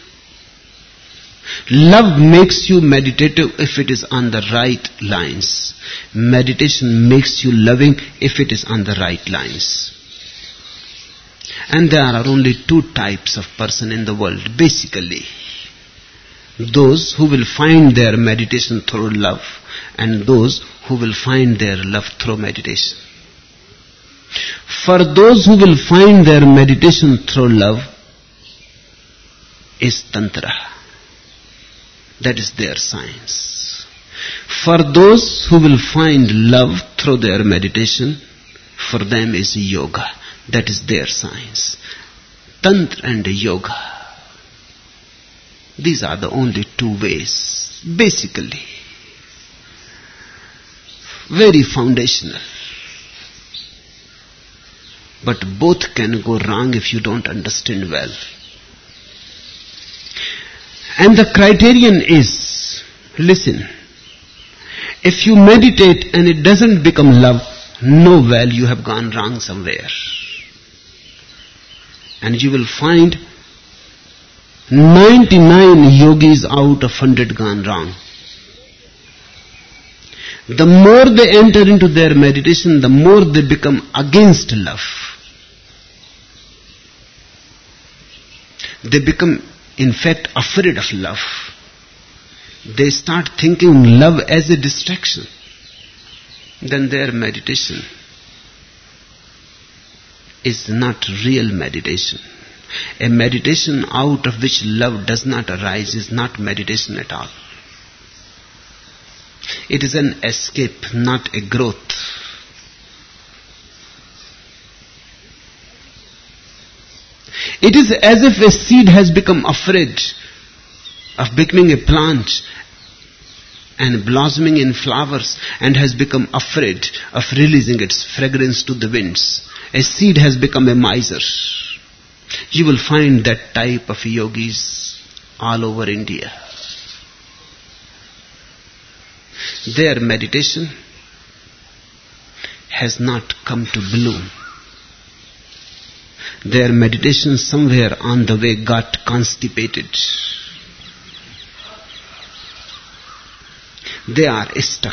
Love makes you meditative if it is on the right lines. Meditation makes you loving if it is on the right lines. And there are only two types of person in the world, basically. Those who will find their meditation through love and those who will find their love through meditation. For those who will find their meditation through love is Tantra. That is their science. For those who will find love through their meditation, for them is yoga. That is their science. Tantra and yoga. These are the only two ways, basically. Very foundational. but both can go wrong if you don't understand well. And the criterion is, listen, if you meditate and it doesn't become love, know well you have gone wrong somewhere. And you will find 99 yogis out of 100 gone wrong. The more they enter into their meditation, the more they become against love. They become, in fact, afraid of love. They start thinking love as a distraction. Then their meditation is not real meditation. A meditation out of which love does not arise is not meditation at all. It is an escape, not a growth. It is as if a seed has become afraid of becoming a plant and blossoming in flowers and has become afraid of releasing its fragrance to the winds. A seed has become a miser. You will find that type of yogis all over India. Their meditation has not come to bloom. Their meditation somewhere on the way got constipated. They are stuck.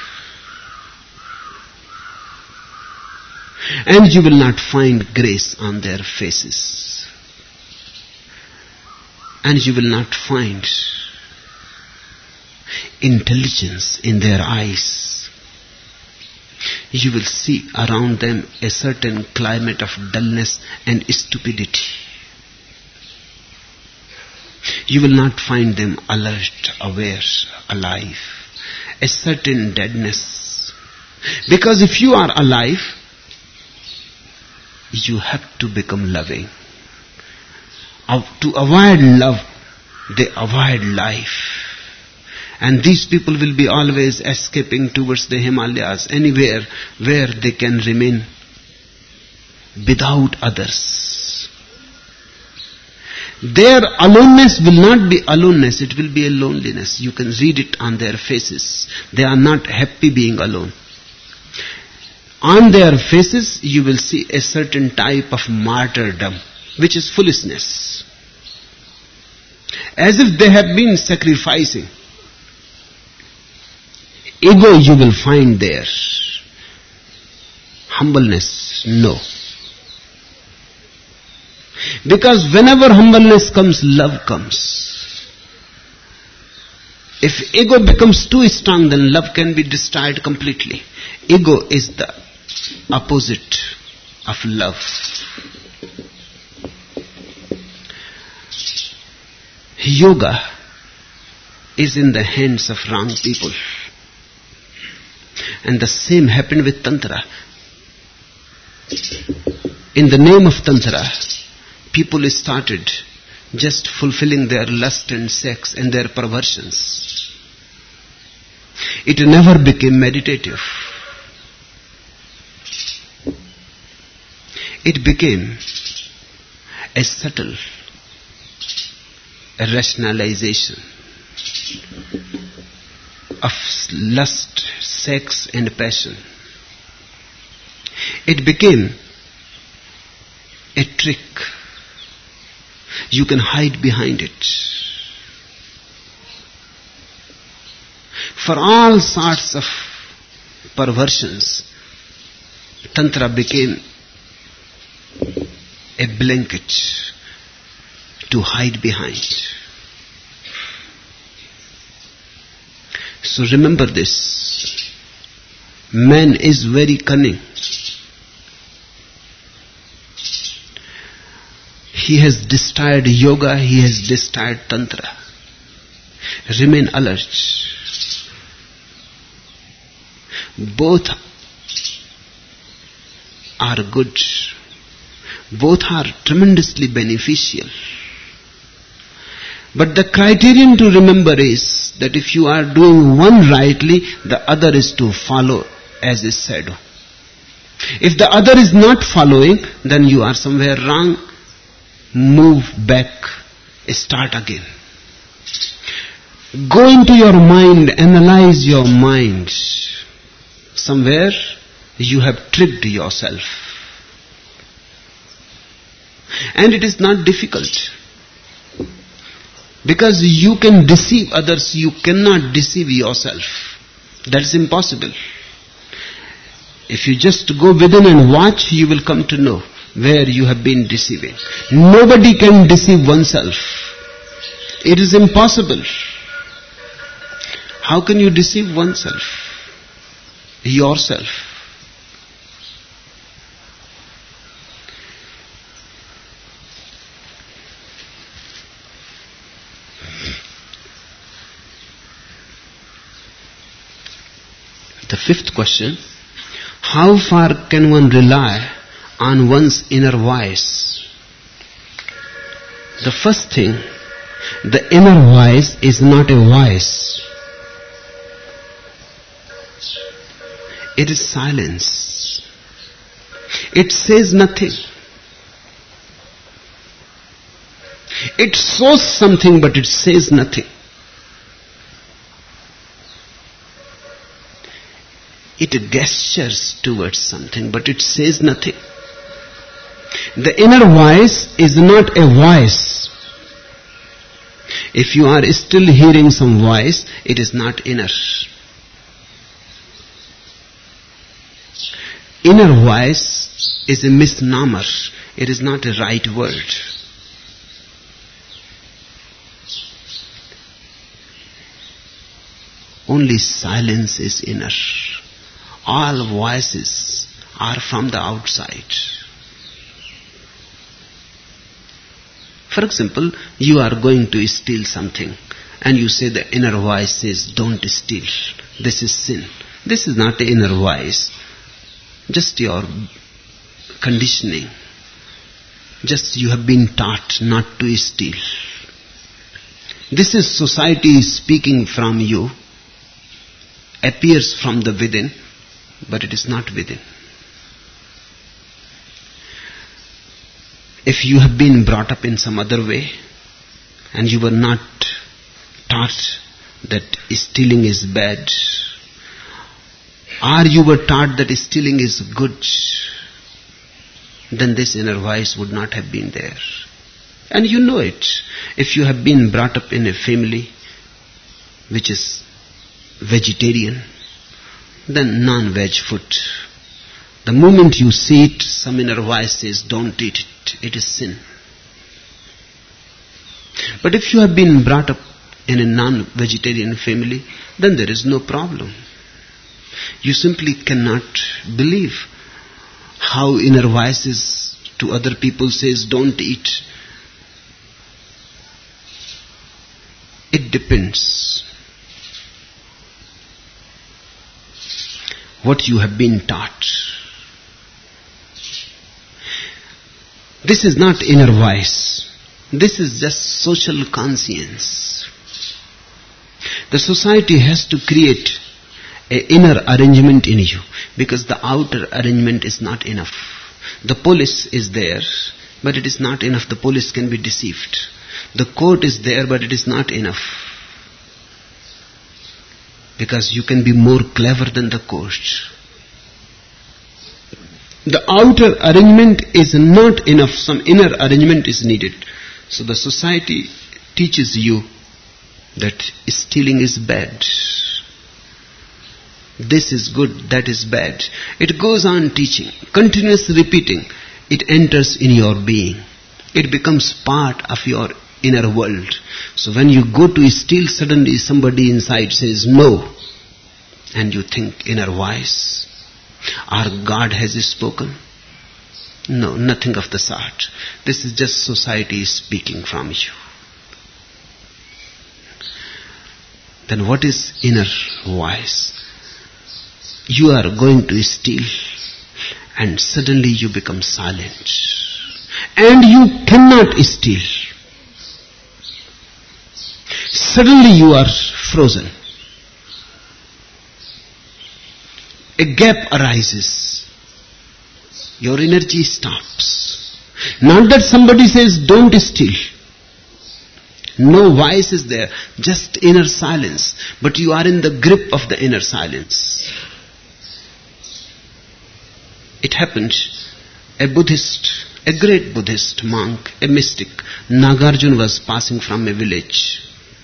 And you will not find grace on their faces. And you will not find intelligence in their eyes. You will see around them a certain climate of dullness and stupidity. You will not find them alert, aware, alive. A certain deadness. Because if you are alive, you have to become loving. To avoid love, they avoid life. And these people will be always escaping towards the Himalayas, anywhere where they can remain without others. Their aloneness will not be aloneness, it will be a loneliness. You can read it on their faces. They are not happy being alone. On their faces you will see a certain type of martyrdom, which is foolishness. As if they have been sacrificing. Ego you will find there. Humbleness, no. Because whenever humbleness comes, love comes. If ego becomes too strong, then love can be destroyed completely. Ego is the opposite of love. Yoga is in the hands of wrong people. And the same happened with Tantra. In the name of Tantra, people started just fulfilling their lust and sex and their perversions. It never became meditative. It became a subtle rationalization of lust, sex and passion. It became a trick. You can hide behind it. For all sorts of perversions, Tantra became a blanket to hide behind. So remember this. Man is very cunning. He has destroyed yoga, he has destroyed Tantra. Remain alert. Both are good. Both are tremendously beneficial. But the criterion to remember is that if you are doing one rightly, the other is to follow as a shadow. If the other is not following, then you are somewhere wrong. Move back, start again. Go into your mind, analyze your mind. Somewhere you have tricked yourself. And it is not difficult. Because you can deceive others, you cannot deceive yourself. That's impossible. If you just go within and watch, you will come to know where you have been deceiving. Nobody can deceive oneself. It is impossible. How can you deceive oneself? Yourself. The fifth question, how far can one rely on one's inner voice? The first thing, the inner voice is not a voice. It is silence. It says nothing. It shows something, but it says nothing. It gestures towards something, but it says nothing. The inner voice is not a voice. If you are still hearing some voice, it is not inner. Inner voice is a misnomer. It is not a right word. Only silence is inner. All voices are from the outside. For example, you are going to steal something and you say the inner voice says, don't steal. This is sin. This is not the inner voice. Just your conditioning. Just you have been taught not to steal. This is society speaking from you. Appears from the within, but it is not within. If you have been brought up in some other way and you were not taught that stealing is bad, or you were taught that stealing is good, then this inner voice would not have been there. And you know it. If you have been brought up in a family which is vegetarian, then non-veg food. The moment you see it, some inner voice says, don't eat it, it is sin. But if you have been brought up in a non-vegetarian family, then there is no problem. You simply cannot believe how inner voices to other people says, don't eat. It depends what you have been taught. This is not inner voice. This is just social conscience. The society has to create an inner arrangement in you, because the outer arrangement is not enough. The police is there, but it is not enough. The police can be deceived. The court is there, but it is not enough. Because you can be more clever than the court. The outer arrangement is not enough. Some inner arrangement is needed. So the society teaches you that stealing is bad. This is good, that is bad. It goes on teaching, continuous repeating. It enters in your being. It becomes part of your inner world. So when you go to steal, suddenly somebody inside says no. And you think, inner voice, or God has spoken. No, nothing of the sort. This is just society speaking from you. Then what is inner voice? You are going to steal and suddenly you become silent. And you cannot steal. Suddenly you are frozen. A gap arises. your energy stops. Not that somebody says, don't steal. No voice is there, just inner silence. But you are in the grip of the inner silence. It happened, a Buddhist, a great Buddhist monk, a mystic, Nagarjuna was passing from a village.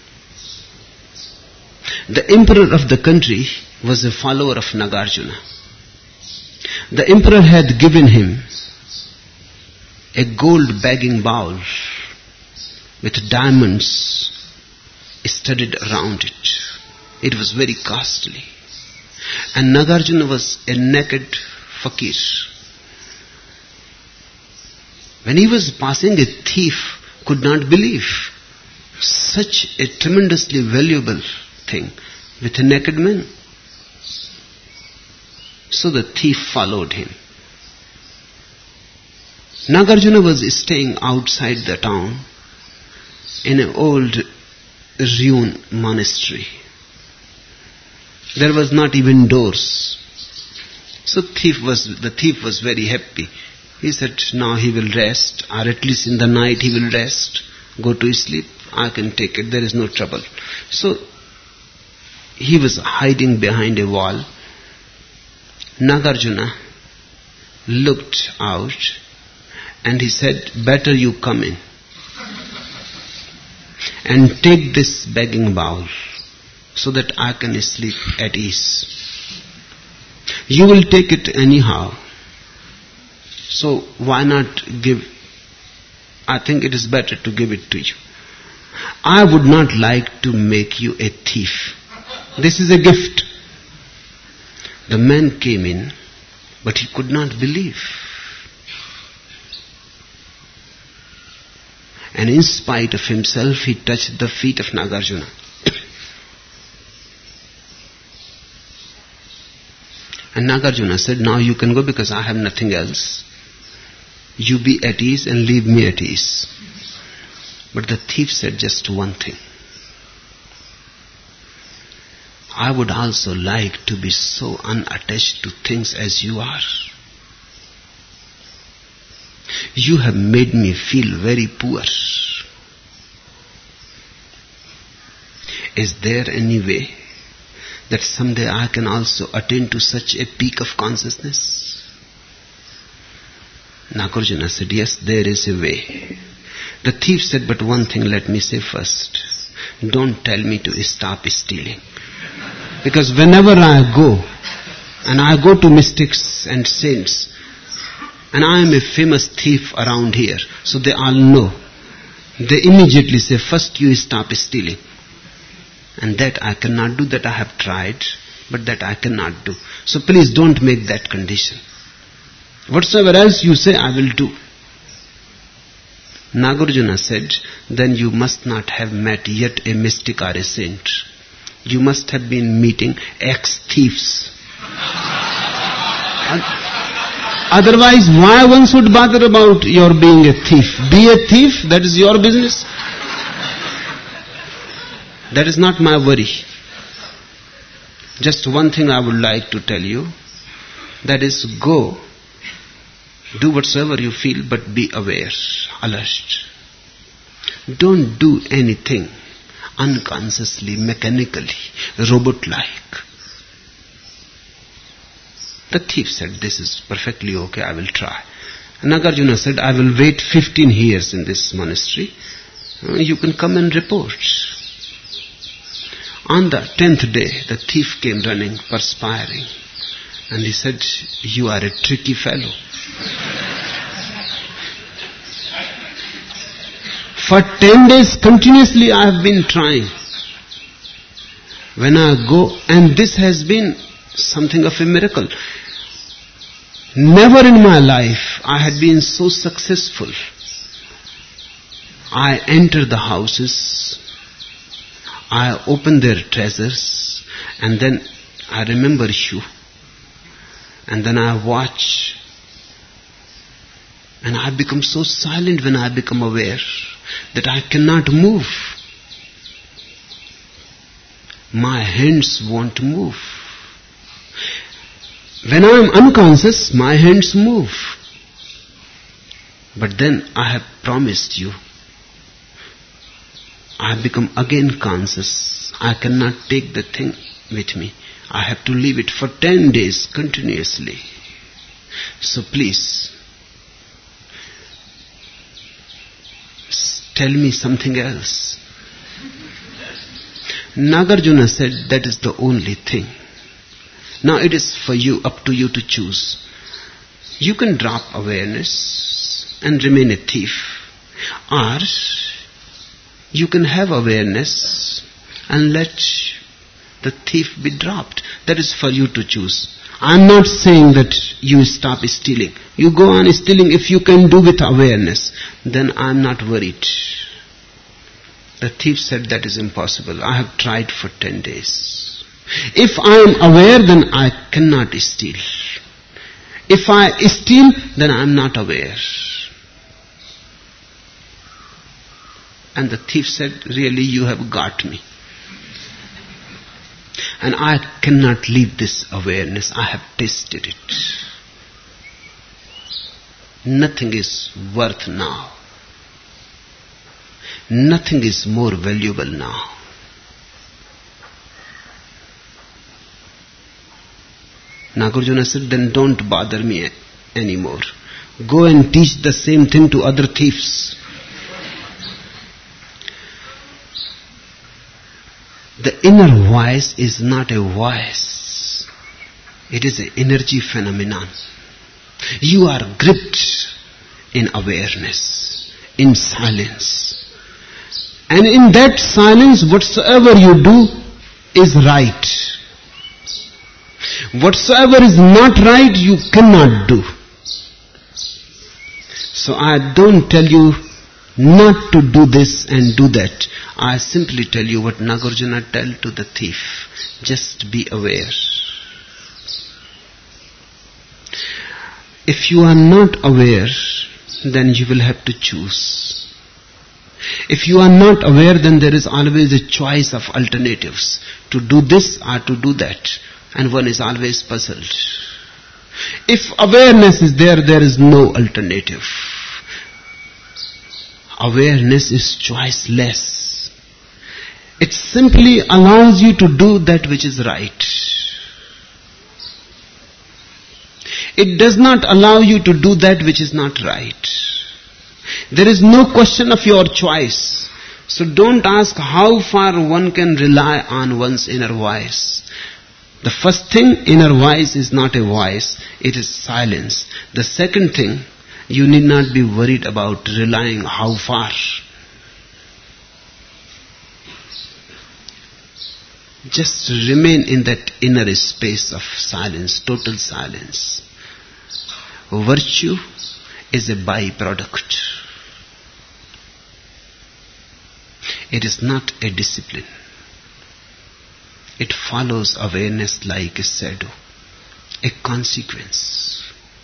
The emperor of the country was a follower of Nagarjuna. The emperor had given him a gold begging bowl with diamonds studded around it. It was very costly. And Nagarjuna was a naked fakir. When he was passing, a thief could not believe such a tremendously valuable thing with a naked man. So the thief followed him. Nagarjuna was staying outside the town in an old ruined monastery. There was not even doors. So the thief was very happy. He said, now he will rest, or at least in the night he will rest, go to sleep, I can take it, there is no trouble. So he was hiding behind a wall. Nagarjuna looked out and he said, better you come in and take this begging bowl so that I can sleep at ease. You will take it anyhow. So why not give? I think it is better to give it to you. I would not like to make you a thief. This is a gift. The man came in, but he could not believe. And in spite of himself, he touched the feet of Nagarjuna. And Nagarjuna said, now you can go because I have nothing else. You be at ease and leave me at ease. But the thief said just one thing. I would also like to be so unattached to things as you are. You have made me feel very poor. Is there any way that someday I can also attain to such a peak of consciousness? Nagarjuna said, yes, there is a way. The thief said, but one thing let me say first. Don't tell me to stop stealing. Because whenever I go, and I go to mystics and saints, and I am a famous thief around here, so they all know. They immediately say, first you stop stealing. And that I cannot do, that I have tried, but that I cannot do. So please don't make that condition. Whatsoever else you say, I will do. Nagarjuna said, then you must not have met yet a mystic or a saint. You must have been meeting ex-thieves. Otherwise, why one should bother about your being a thief? Be a thief, that is your business. That is not my worry. Just one thing I would like to tell you, that is, go, do whatsoever you feel, but be aware, alert. Don't do anything unconsciously, mechanically, robot-like. The thief said, this is perfectly okay, I will try. And Nagarjuna said, I will wait 15 years in this monastery. You can come and report. On the 10th day, the thief came running, perspiring. And he said, you are a tricky fellow. For 10 days continuously I have been trying. When I go, and this has been something of a miracle. Never in my life I had been so successful. I enter the houses, I open their treasures, and then I remember you. And then I watch. And I become so silent when I become aware that I cannot move. My hands won't move. When I am unconscious, my hands move. But then I have promised you. I have become again conscious. I cannot take the thing with me. I have to leave it for 10 days continuously. So please, tell me something else. Nagarjuna said, that is the only thing. Now it is for you, up to you to choose. You can drop awareness and remain a thief. Or you can have awareness and let the thief be dropped. That is for you to choose. I am not saying that you stop stealing. You go on stealing if you can do with awareness. Then I am not worried. The thief said, that is impossible. I have tried for 10 days. If I am aware, then I cannot steal. If I steal, then I am not aware. And the thief said, really, you have got me. And I cannot leave this awareness. I have tasted it. Nothing is worth now. Nothing is more valuable now. Nagarjuna said, then don't bother me anymore. Go and teach the same thing to other thieves. The inner voice is not a voice. It is an energy phenomenon. You are gripped in awareness, in silence. And in that silence, whatsoever you do is right. Whatsoever is not right, you cannot do. So I don't tell you not to do this and do that. I simply tell you what Nagarjuna tell to the thief. Just be aware. If you are not aware, then you will have to choose. If you are not aware, then there is always a choice of alternatives. To do this or to do that. And one is always puzzled. If awareness is there, there is no alternative. Awareness is choiceless. It simply allows you to do that which is right. It does not allow you to do that which is not right. There is no question of your choice. So don't ask how far one can rely on one's inner voice. The first thing, inner voice is not a voice, it is silence. The second thing, you need not be worried about relying how far. Just remain in that inner space of silence, total silence. Virtue is a byproduct. It is not a discipline. It follows awareness like a shadow, a consequence.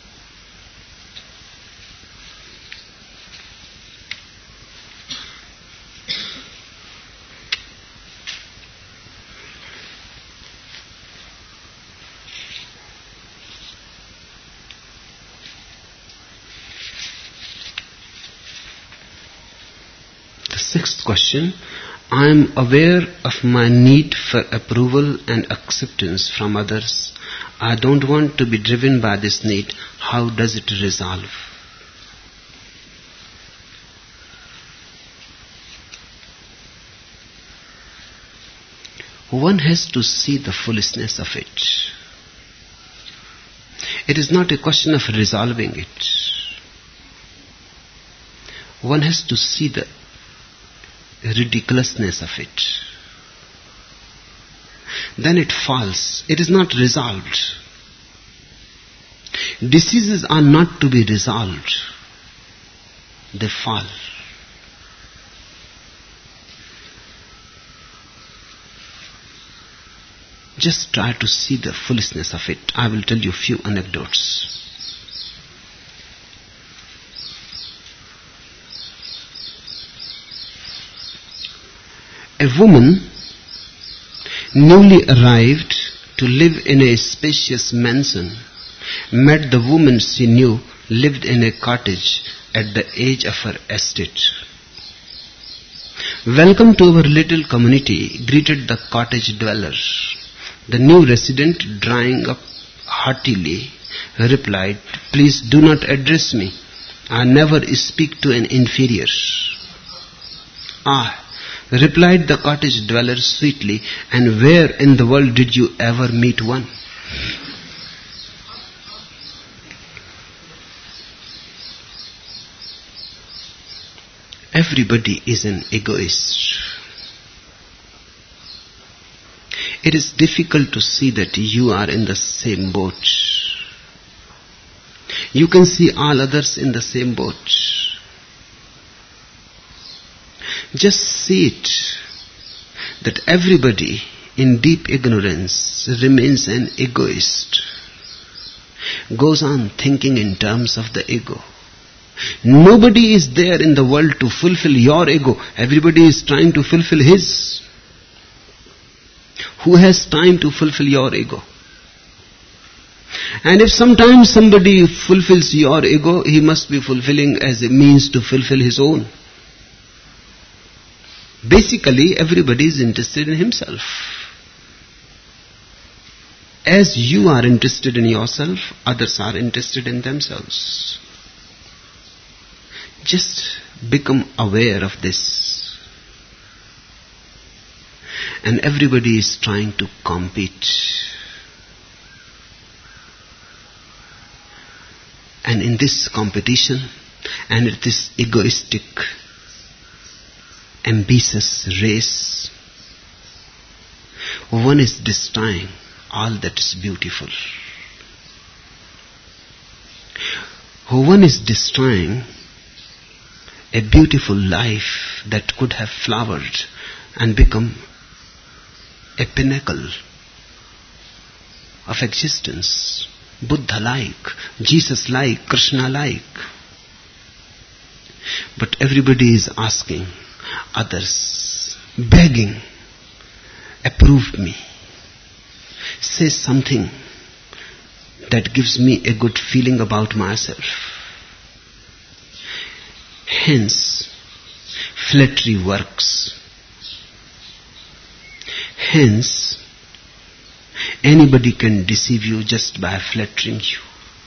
The sixth question. I am aware of my need for approval and acceptance from others. I don't want to be driven by this need. How does it resolve? One has to see the foolishness of it. It is not a question of resolving it. One has to see the ridiculousness of it. Then it falls. It is not resolved. Diseases are not to be resolved. They fall. Just try to see the foolishness of it. I will tell you a few anecdotes. A woman, newly arrived to live in a spacious mansion, met the woman she knew lived in a cottage at the edge of her estate. "Welcome to our little community," greeted the cottage dweller. The new resident, drying up heartily, replied, "Please do not address me. I never speak to an inferior." "Ah," replied the cottage dweller sweetly, "and where in the world did you ever meet one?" Everybody is an egoist. It is difficult to see that you are in the same boat. You can see all others in the same boat. Just see it, that everybody in deep ignorance remains an egoist, goes on thinking in terms of the ego. Nobody is there in the world to fulfill your ego. Everybody is trying to fulfill his. Who has time to fulfill your ego? And if sometimes somebody fulfills your ego, he must be fulfilling as a means to fulfill his own. Basically, everybody is interested in himself. As you are interested in yourself, others are interested in themselves. Just become aware of this. And everybody is trying to compete. And in this competition, and in this egoistic, ambitious race, one is destroying all that is beautiful. One is destroying a beautiful life that could have flowered and become a pinnacle of existence, Buddha-like, Jesus-like, Krishna-like. But everybody is asking others, begging, approve me, say something that gives me a good feeling about myself. Hence, flattery works. Hence, anybody can deceive you just by flattering you.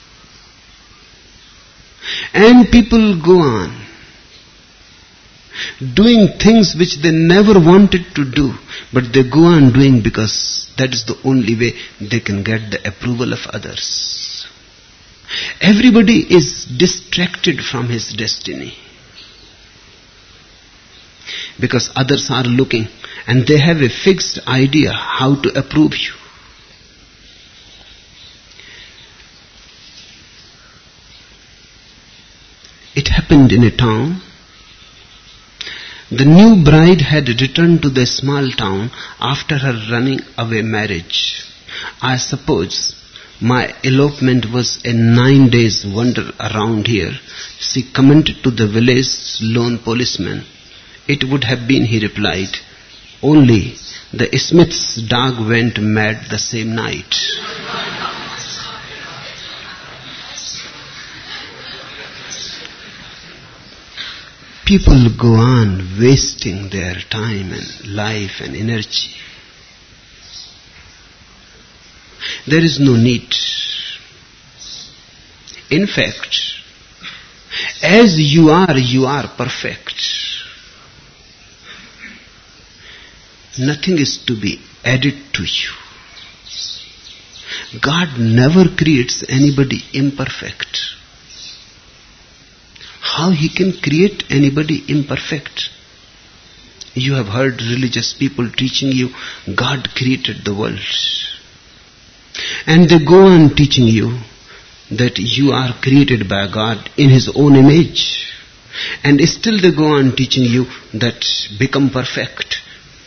And people go on doing things which they never wanted to do, but they go on doing because that is the only way they can get the approval of others. Everybody is distracted from his destiny, because others are looking and they have a fixed idea how to approve you. It happened in a town. The new bride had returned to the small town after her running away marriage. I suppose my elopement was a 9 days wander around here, she commented to the village lone policeman. It would have been, he replied, only the smith's dog went mad the same night. People go on wasting their time and life and energy. There is no need. In fact, as you are perfect. Nothing is to be added to you. God never creates anybody imperfect. How he can create anybody imperfect? You have heard religious people teaching you God created the world. And they go on teaching you that you are created by God in His own image. And still they go on teaching you that become perfect.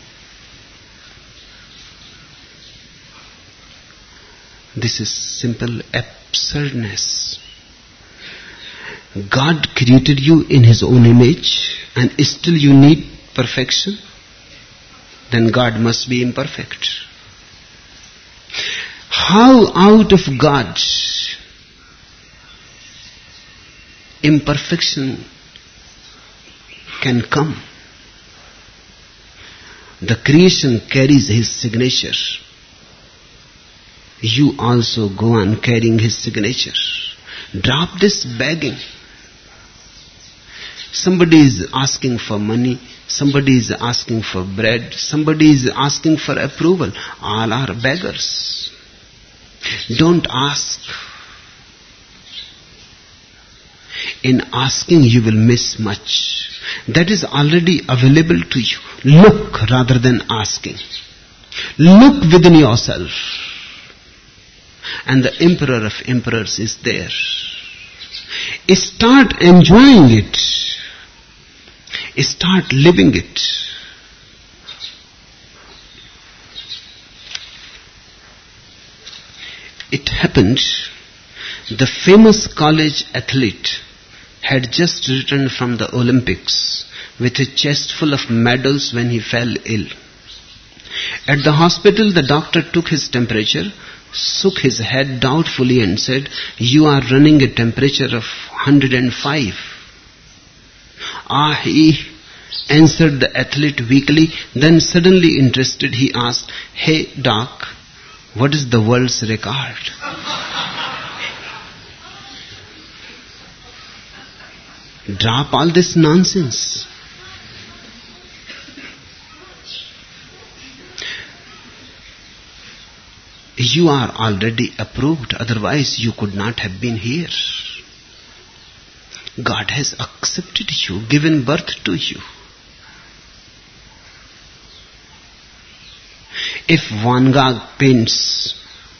This is simple absurdness. God created you in His own image and still you need perfection? Then God must be imperfect. How out of God imperfection can come. The creation carries His signature. You also go on carrying His signature. Drop this begging. Somebody is asking for money, somebody is asking for bread, somebody is asking for approval. All are beggars. Don't ask. In asking you will miss much. That is already available to you. Look rather than asking. Look within yourself. And the Emperor of Emperors is there. Start enjoying it. Start living it. It happened, the famous college athlete had just returned from the Olympics with a chest full of medals when he fell ill. At the hospital, the doctor took his temperature, shook his head doubtfully and said, "You are running a temperature of 105. He answered the athlete weakly. Then suddenly interested, he asked, "Hey doc, what is the world's record?" Drop all this nonsense. You are already approved, otherwise you could not have been here. God has accepted you, given birth to you. If Van Gogh paints,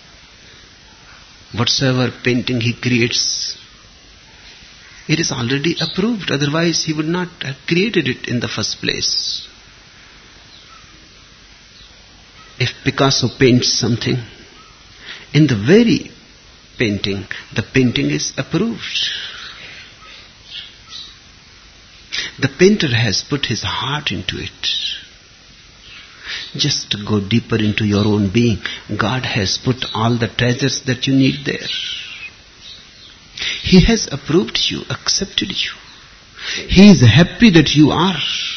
whatsoever painting he creates, it is already approved, otherwise he would not have created it in the first place. If Picasso paints something, in the very painting, the painting is approved. The painter has put his heart into it. Just go deeper into your own being. God has put all the treasures that you need there. He has approved you, accepted you. He is happy that you are.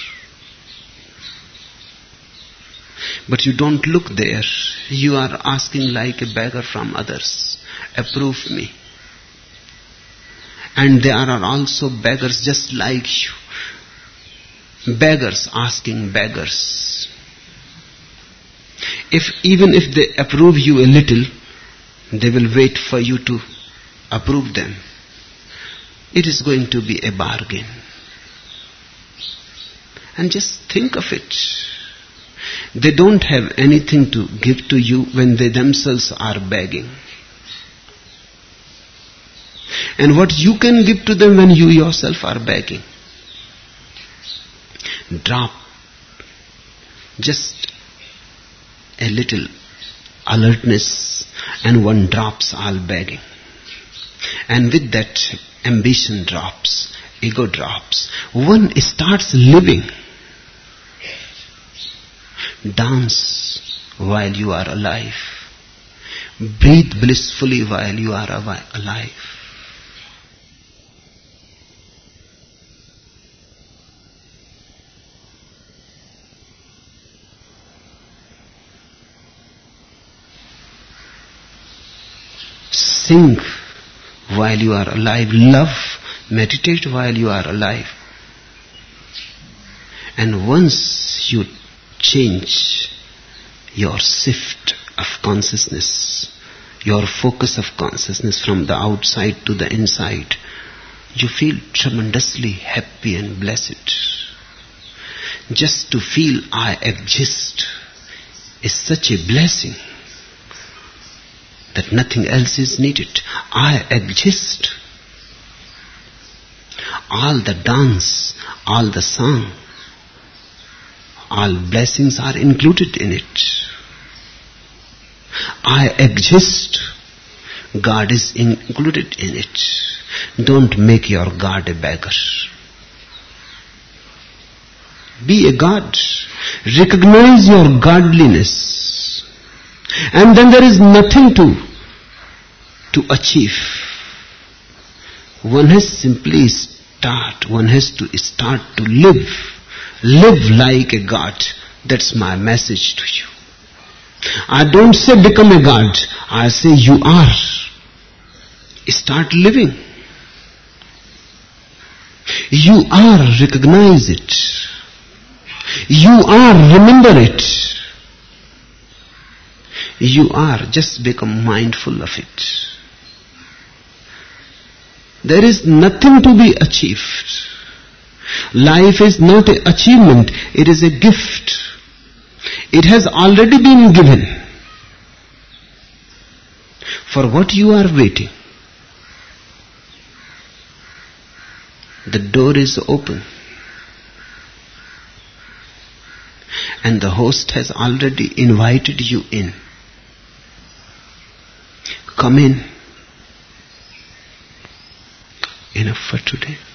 But you don't look there. You are asking like a beggar from others, "Approve me." And there are also beggars just like you. Beggars asking beggars. Even if they approve you a little, they will wait for you to approve them. It is going to be a bargain. And just think of it. They don't have anything to give to you when they themselves are begging. And what you can give to them when you yourself are begging. Drop just a little alertness and one drops all begging. And with that, ambition drops, ego drops. One starts living. Dance while you are alive. Breathe blissfully while you are alive. Sing while you are alive. Love, meditate while you are alive. And once you change your shift of consciousness, your focus of consciousness from the outside to the inside, you feel tremendously happy and blessed. Just to feel I exist is such a blessing that nothing else is needed. I exist. All the dance, all the song, all blessings are included in it. I exist. God is included in it. Don't make your God a beggar. Be a God. Recognize your godliness. And then there is nothing to achieve. One has to start to live. Live like a God. That's my message to you. I don't say become a God. I say you are. Start living. You are, recognize it. You are, remember it. You are, just become mindful of it. There is nothing to be achieved. Life is not an achievement, it is a gift. It has already been given. For what you are waiting? The door is open. And the host has already invited you in. Come in. Enough for today.